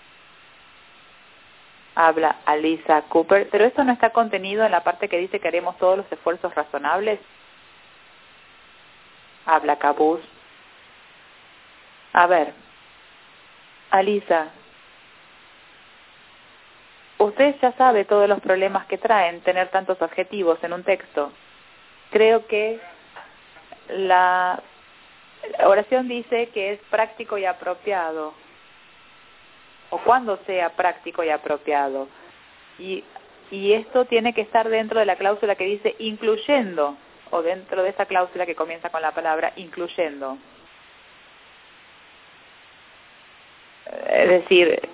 Habla Alisa Cooper, pero esto no está contenido en la parte que dice que haremos todos los esfuerzos razonables. Habla Cabuz. A ver, Alisa, usted ya sabe todos los problemas que traen tener tantos adjetivos en un texto. Creo que la oración dice que es práctico y apropiado, o cuando sea práctico y apropiado. Y esto tiene que estar dentro de la cláusula que dice incluyendo, o dentro de esa cláusula que comienza con la palabra incluyendo. Es decir,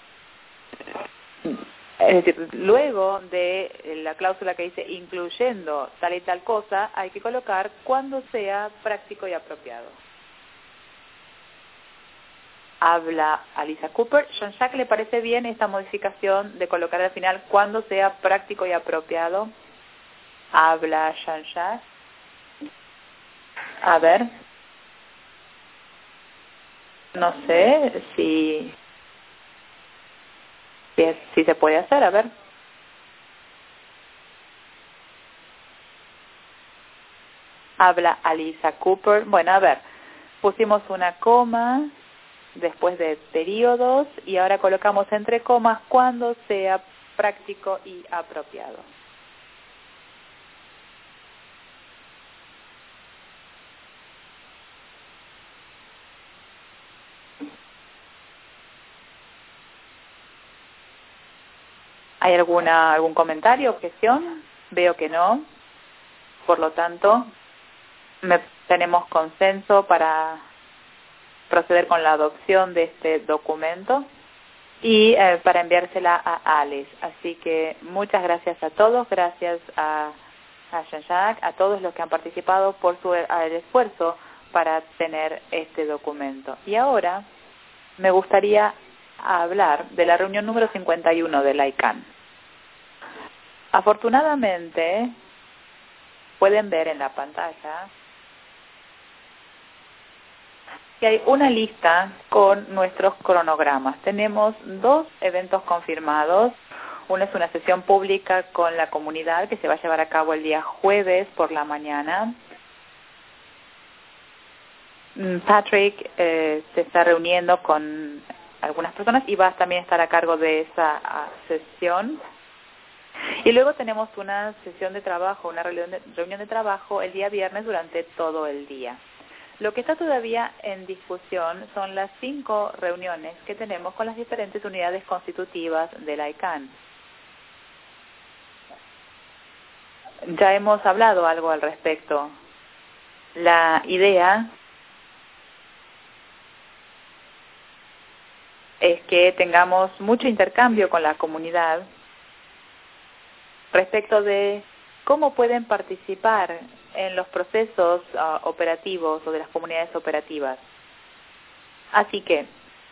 luego de la cláusula que dice incluyendo tal y tal cosa, hay que colocar cuando sea práctico y apropiado. Habla Alisa Cooper. Jean-Jacques, ¿le parece bien esta modificación de colocar al final cuando sea práctico y apropiado? Habla Jean-Jacques. A ver. No sé si se puede hacer, a ver. Habla Alisa Cooper. Bueno, a ver, pusimos una coma después de periodos, y ahora colocamos entre comas cuando sea práctico y apropiado. ¿Hay algún comentario, objeción? Veo que no. Por lo tanto, tenemos consenso para proceder con la adopción de este documento y para enviársela a Alice. Así que muchas gracias a todos, gracias a Jean-Jacques, a todos los que han participado por el esfuerzo para tener este documento. Y ahora me gustaría hablar de la reunión número 51 de la ICANN. Afortunadamente, pueden ver en la pantalla que hay una lista con nuestros cronogramas. Tenemos 2 eventos confirmados. Uno es una sesión pública con la comunidad que se va a llevar a cabo el día jueves por la mañana. Patrick se está reuniendo con algunas personas y va a también estar a cargo de esa sesión. Y luego tenemos una sesión de trabajo, una reunión de trabajo el día viernes durante todo el día. Lo que está todavía en discusión son las 5 reuniones que tenemos con las diferentes unidades constitutivas de la ICANN. Ya hemos hablado algo al respecto. La idea es que tengamos mucho intercambio con la comunidad respecto de cómo pueden participar en los procesos operativos o de las comunidades operativas. Así que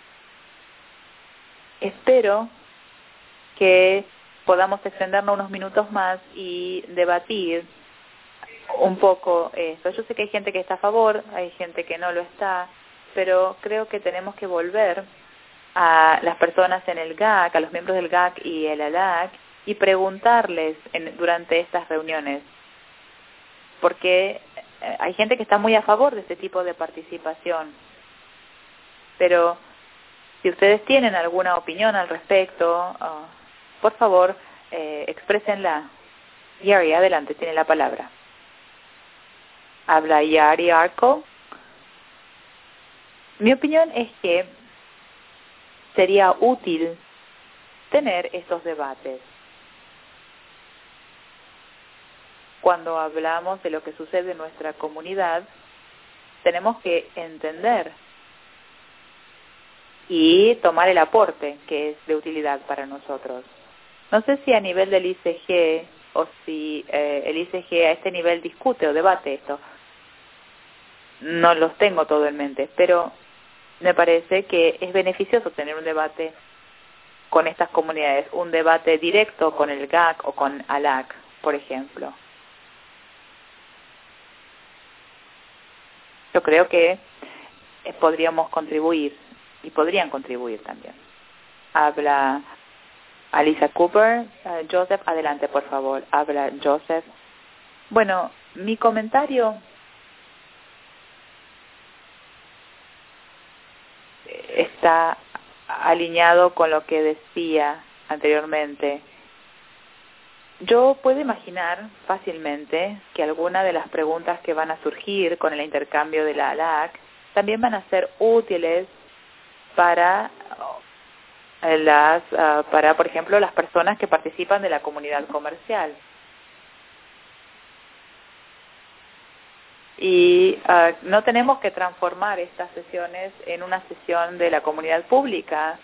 espero que podamos extendernos unos minutos más y debatir un poco esto. Yo sé que hay gente que está a favor, hay gente que no lo está, pero creo que tenemos que volver a las personas en el GAC, a los miembros del GAC y el ALAC, y preguntarles durante estas reuniones, porque hay gente que está muy a favor de este tipo de participación, pero si ustedes tienen alguna opinión al respecto, por favor, exprésenla. Yari, adelante, tiene la palabra. Habla Yari Arco. Mi opinión es que sería útil tener estos debates. Cuando hablamos de lo que sucede en nuestra comunidad, tenemos que entender y tomar el aporte que es de utilidad para nosotros. No sé si a nivel del ICG o si el ICG a este nivel discute o debate esto. No los tengo todo en mente, pero me parece que es beneficioso tener un debate con estas comunidades, un debate directo con el GAC o con ALAC, por ejemplo. Yo creo que podríamos contribuir y podrían contribuir también. Habla Alisa Cooper. Joseph, adelante, por favor. Habla Joseph. Bueno, mi comentario está alineado con lo que decía anteriormente. Yo puedo imaginar fácilmente que algunas de las preguntas que van a surgir con el intercambio de la ALAC también van a ser útiles para por ejemplo, las personas que participan de la comunidad comercial. Y no tenemos que transformar estas sesiones en una sesión de la comunidad pública,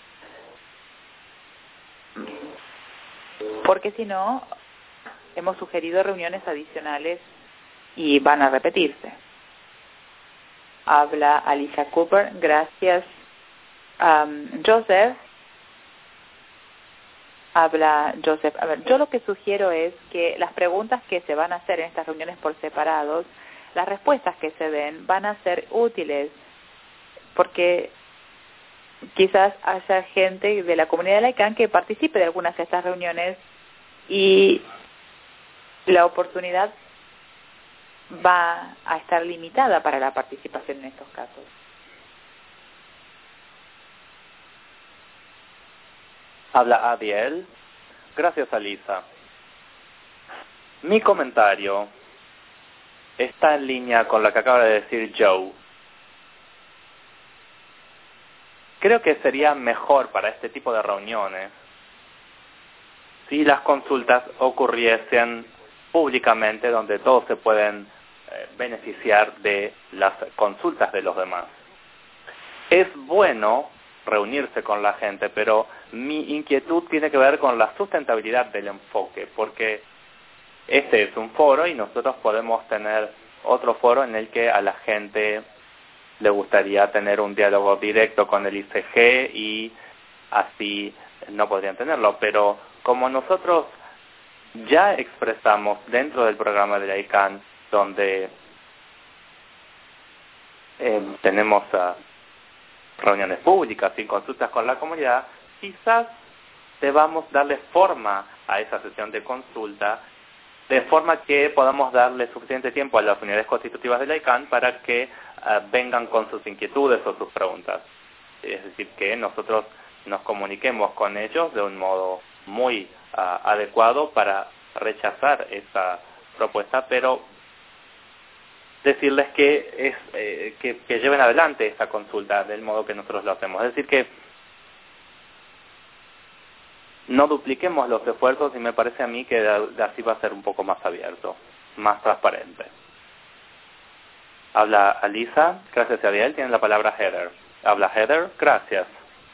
porque si no, hemos sugerido reuniones adicionales y van a repetirse. Habla Alisa Cooper. Gracias. Joseph. Habla Joseph. A ver, yo lo que sugiero es que las preguntas que se van a hacer en estas reuniones por separados, las respuestas que se den van a ser útiles, porque quizás haya gente de la comunidad de la ICANN que participe de algunas de estas reuniones y la oportunidad va a estar limitada para la participación en estos casos. Habla Adiel. Gracias, Alisa. Mi comentario está en línea con lo que acaba de decir Joe. Creo que sería mejor para este tipo de reuniones si las consultas ocurriesen públicamente, donde todos se pueden beneficiar de las consultas de los demás. Es bueno reunirse con la gente, pero mi inquietud tiene que ver con la sustentabilidad del enfoque, porque este es un foro y nosotros podemos tener otro foro en el que a la gente le gustaría tener un diálogo directo con el ICG y así no podrían tenerlo, pero como nosotros ya expresamos dentro del programa de la ICANN, donde tenemos reuniones públicas y consultas con la comunidad, quizás debamos darle forma a esa sesión de consulta, de forma que podamos darle suficiente tiempo a las unidades constitutivas de la ICANN para que vengan con sus inquietudes o sus preguntas. Es decir, que nosotros nos comuniquemos con ellos de un modo muy adecuado para rechazar esa propuesta, pero decirles que lleven adelante esta consulta del modo que nosotros lo hacemos. Es decir, que no dupliquemos los esfuerzos y me parece a mí que así va a ser un poco más abierto, más transparente. Habla Alisa, gracias a Ariel, tiene la palabra Heather. Habla Heather, gracias.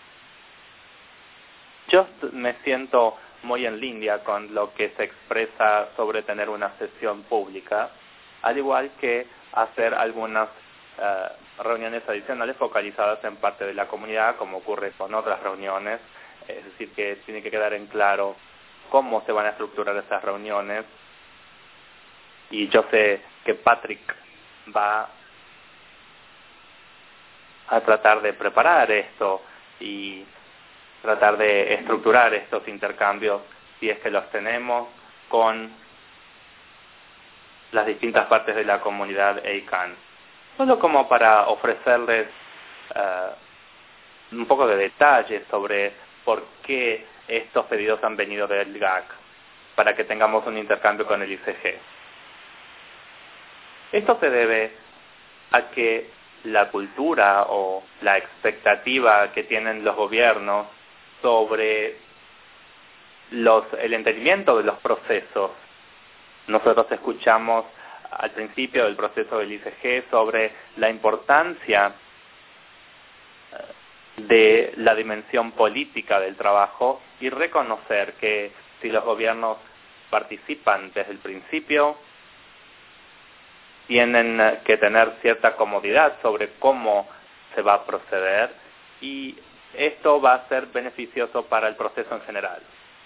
Yo me siento muy en línea con lo que se expresa sobre tener una sesión pública, al igual que hacer algunas reuniones adicionales focalizadas en parte de la comunidad, como ocurre con otras reuniones. Es decir, que tiene que quedar en claro cómo se van a estructurar esas reuniones. Y yo sé que Patrick va a tratar de preparar esto y tratar de estructurar estos intercambios, si es que los tenemos, con las distintas partes de la comunidad EICANN. Solo como para ofrecerles un poco de detalles sobre por qué estos pedidos han venido del GAC, para que tengamos un intercambio con el ICG. Esto se debe a que la cultura o la expectativa que tienen los gobiernos sobre el entendimiento de los procesos. Nosotros escuchamos al principio del proceso del ICG sobre la importancia de la dimensión política del trabajo y reconocer que si los gobiernos participan desde el principio, tienen que tener cierta comodidad sobre cómo se va a proceder y esto va a ser beneficioso para el proceso en general.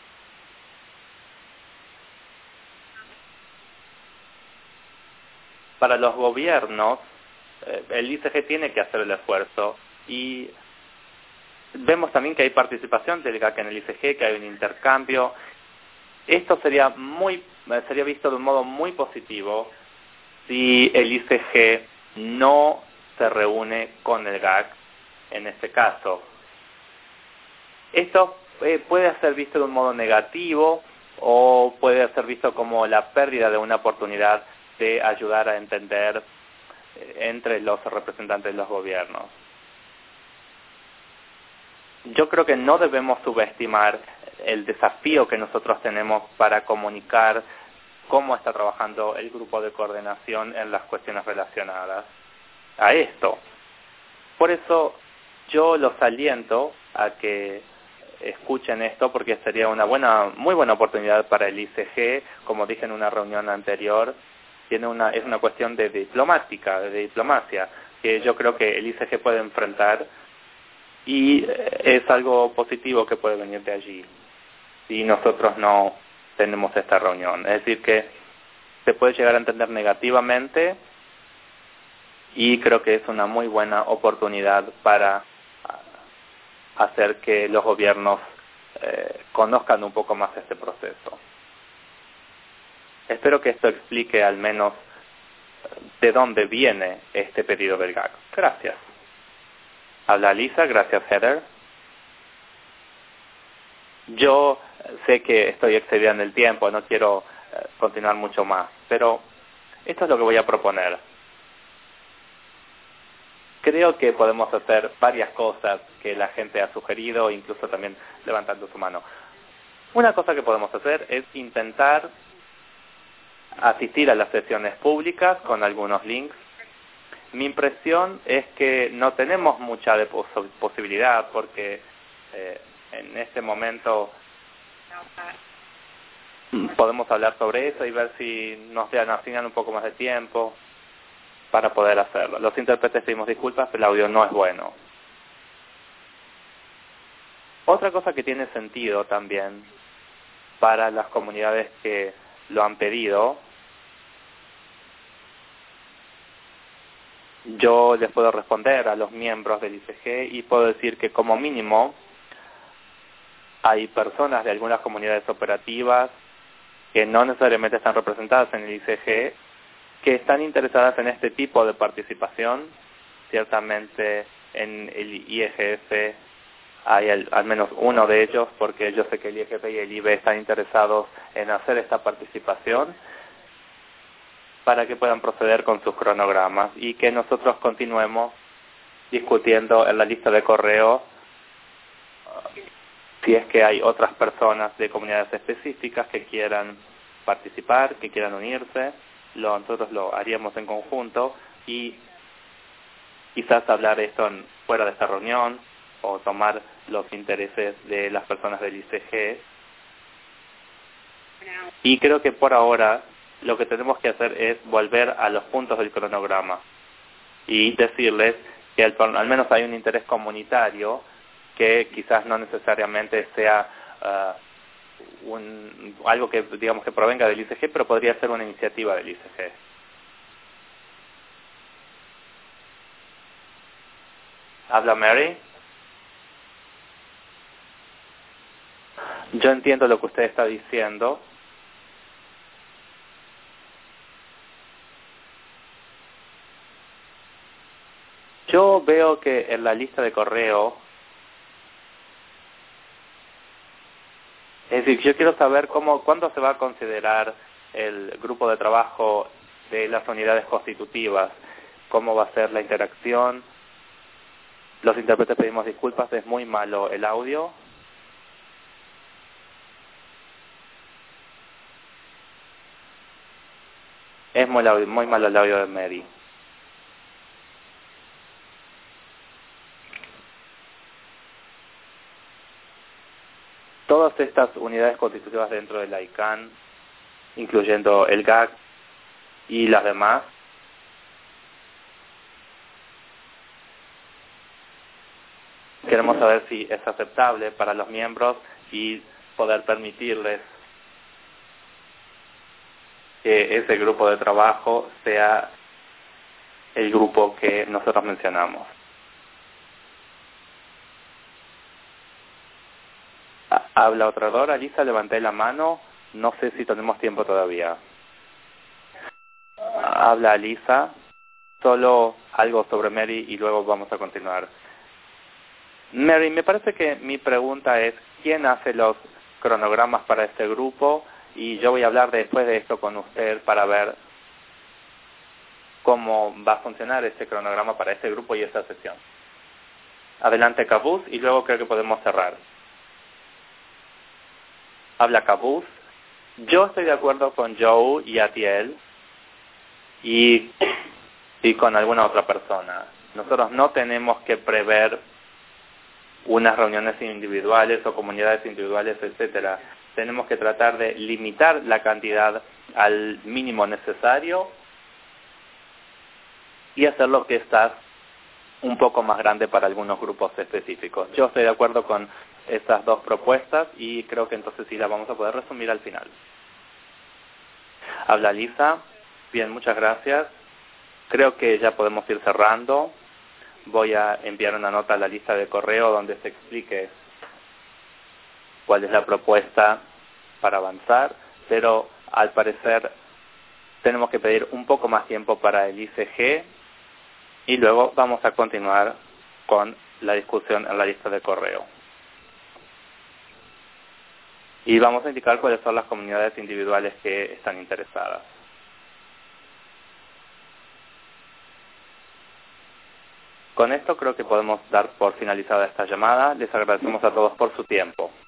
Para los gobiernos, el ICG tiene que hacer el esfuerzo y vemos también que hay participación del GAC en el ICG, que hay un intercambio. Esto sería visto de un modo muy positivo si el ICG no se reúne con el GAC en este caso. Esto puede ser visto de un modo negativo o puede ser visto como la pérdida de una oportunidad de ayudar a entender entre los representantes de los gobiernos. Yo creo que no debemos subestimar el desafío que nosotros tenemos para comunicar cómo está trabajando el grupo de coordinación en las cuestiones relacionadas a esto. Por eso yo los aliento a que escuchen esto, porque sería una muy buena oportunidad para el ICG. Como dije en una reunión anterior, es una cuestión de diplomacia, que yo creo que el ICG puede enfrentar y es algo positivo que puede venir de allí si nosotros no tenemos esta reunión. Es decir, que se puede llegar a entender negativamente y creo que es una muy buena oportunidad para hacer que los gobiernos conozcan un poco más este proceso. Espero que esto explique al menos de dónde viene este pedido del GAC. Gracias. Habla Lisa, gracias Heather. Yo sé que estoy excediendo el tiempo, no quiero continuar mucho más, pero esto es lo que voy a proponer. Creo que podemos hacer varias cosas que la gente ha sugerido, incluso también levantando su mano. Una cosa que podemos hacer es intentar asistir a las sesiones públicas con algunos links. Mi impresión es que no tenemos mucha posibilidad porque en este momento podemos hablar sobre eso y ver si nos asignan un poco más de tiempo para poder hacerlo. Los intérpretes pedimos disculpas, el audio no es bueno. Otra cosa que tiene sentido también para las comunidades que lo han pedido, yo les puedo responder a los miembros del ICG y puedo decir que como mínimo hay personas de algunas comunidades operativas que no necesariamente están representadas en el ICG que están interesadas en este tipo de participación. Ciertamente en el IEGF hay al menos uno de ellos, porque yo sé que el IEGF y el IB están interesados en hacer esta participación para que puedan proceder con sus cronogramas y que nosotros continuemos discutiendo en la lista de correo si es que hay otras personas de comunidades específicas que quieran participar, que quieran unirse. Nosotros lo haríamos en conjunto y quizás hablar esto fuera de esta reunión o tomar los intereses de las personas del ICG. Y creo que por ahora lo que tenemos que hacer es volver a los puntos del cronograma y decirles que al menos hay un interés comunitario que quizás no necesariamente sea algo que digamos que provenga del ICG, pero podría ser una iniciativa del ICG. ¿Habla Mary? Yo entiendo lo que usted está diciendo. Yo veo que en la lista de correo, es decir, yo quiero saber cuándo se va a considerar el grupo de trabajo de las unidades constitutivas, cómo va a ser la interacción. Los intérpretes pedimos disculpas, es muy malo el audio. Es muy malo el audio de Mary. Todas estas unidades constitutivas dentro del ICANN, incluyendo el GAC y las demás, queremos saber si es aceptable para los miembros y poder permitirles que ese grupo de trabajo sea el grupo que nosotros mencionamos. Habla otra oradora, Lisa, levanté la mano, no sé si tenemos tiempo todavía. Habla Lisa, solo algo sobre Mary y luego vamos a continuar. Mary, me parece que mi pregunta es, ¿quién hace los cronogramas para este grupo? Y yo voy a hablar después de esto con usted para ver cómo va a funcionar este cronograma para este grupo y esta sesión. Adelante, Cabuz, y luego creo que podemos cerrar. Habla Cabuz. Yo estoy de acuerdo con Joe y Atiel y con alguna otra persona. Nosotros no tenemos que prever unas reuniones individuales o comunidades individuales, etcétera. Tenemos que tratar de limitar la cantidad al mínimo necesario y hacerlo que está un poco más grande para algunos grupos específicos. Yo estoy de acuerdo con estas dos propuestas y creo que entonces sí las vamos a poder resumir al final. Habla Lisa. Bien, muchas gracias. Creo que ya podemos ir cerrando. Voy a enviar una nota a la lista de correo donde se explique cuál es la propuesta para avanzar, pero al parecer tenemos que pedir un poco más tiempo para el ICG y luego vamos a continuar con la discusión en la lista de correo. y vamos a indicar cuáles son las comunidades individuales que están interesadas. Con esto creo que podemos dar por finalizada esta llamada. Les agradecemos a todos por su tiempo.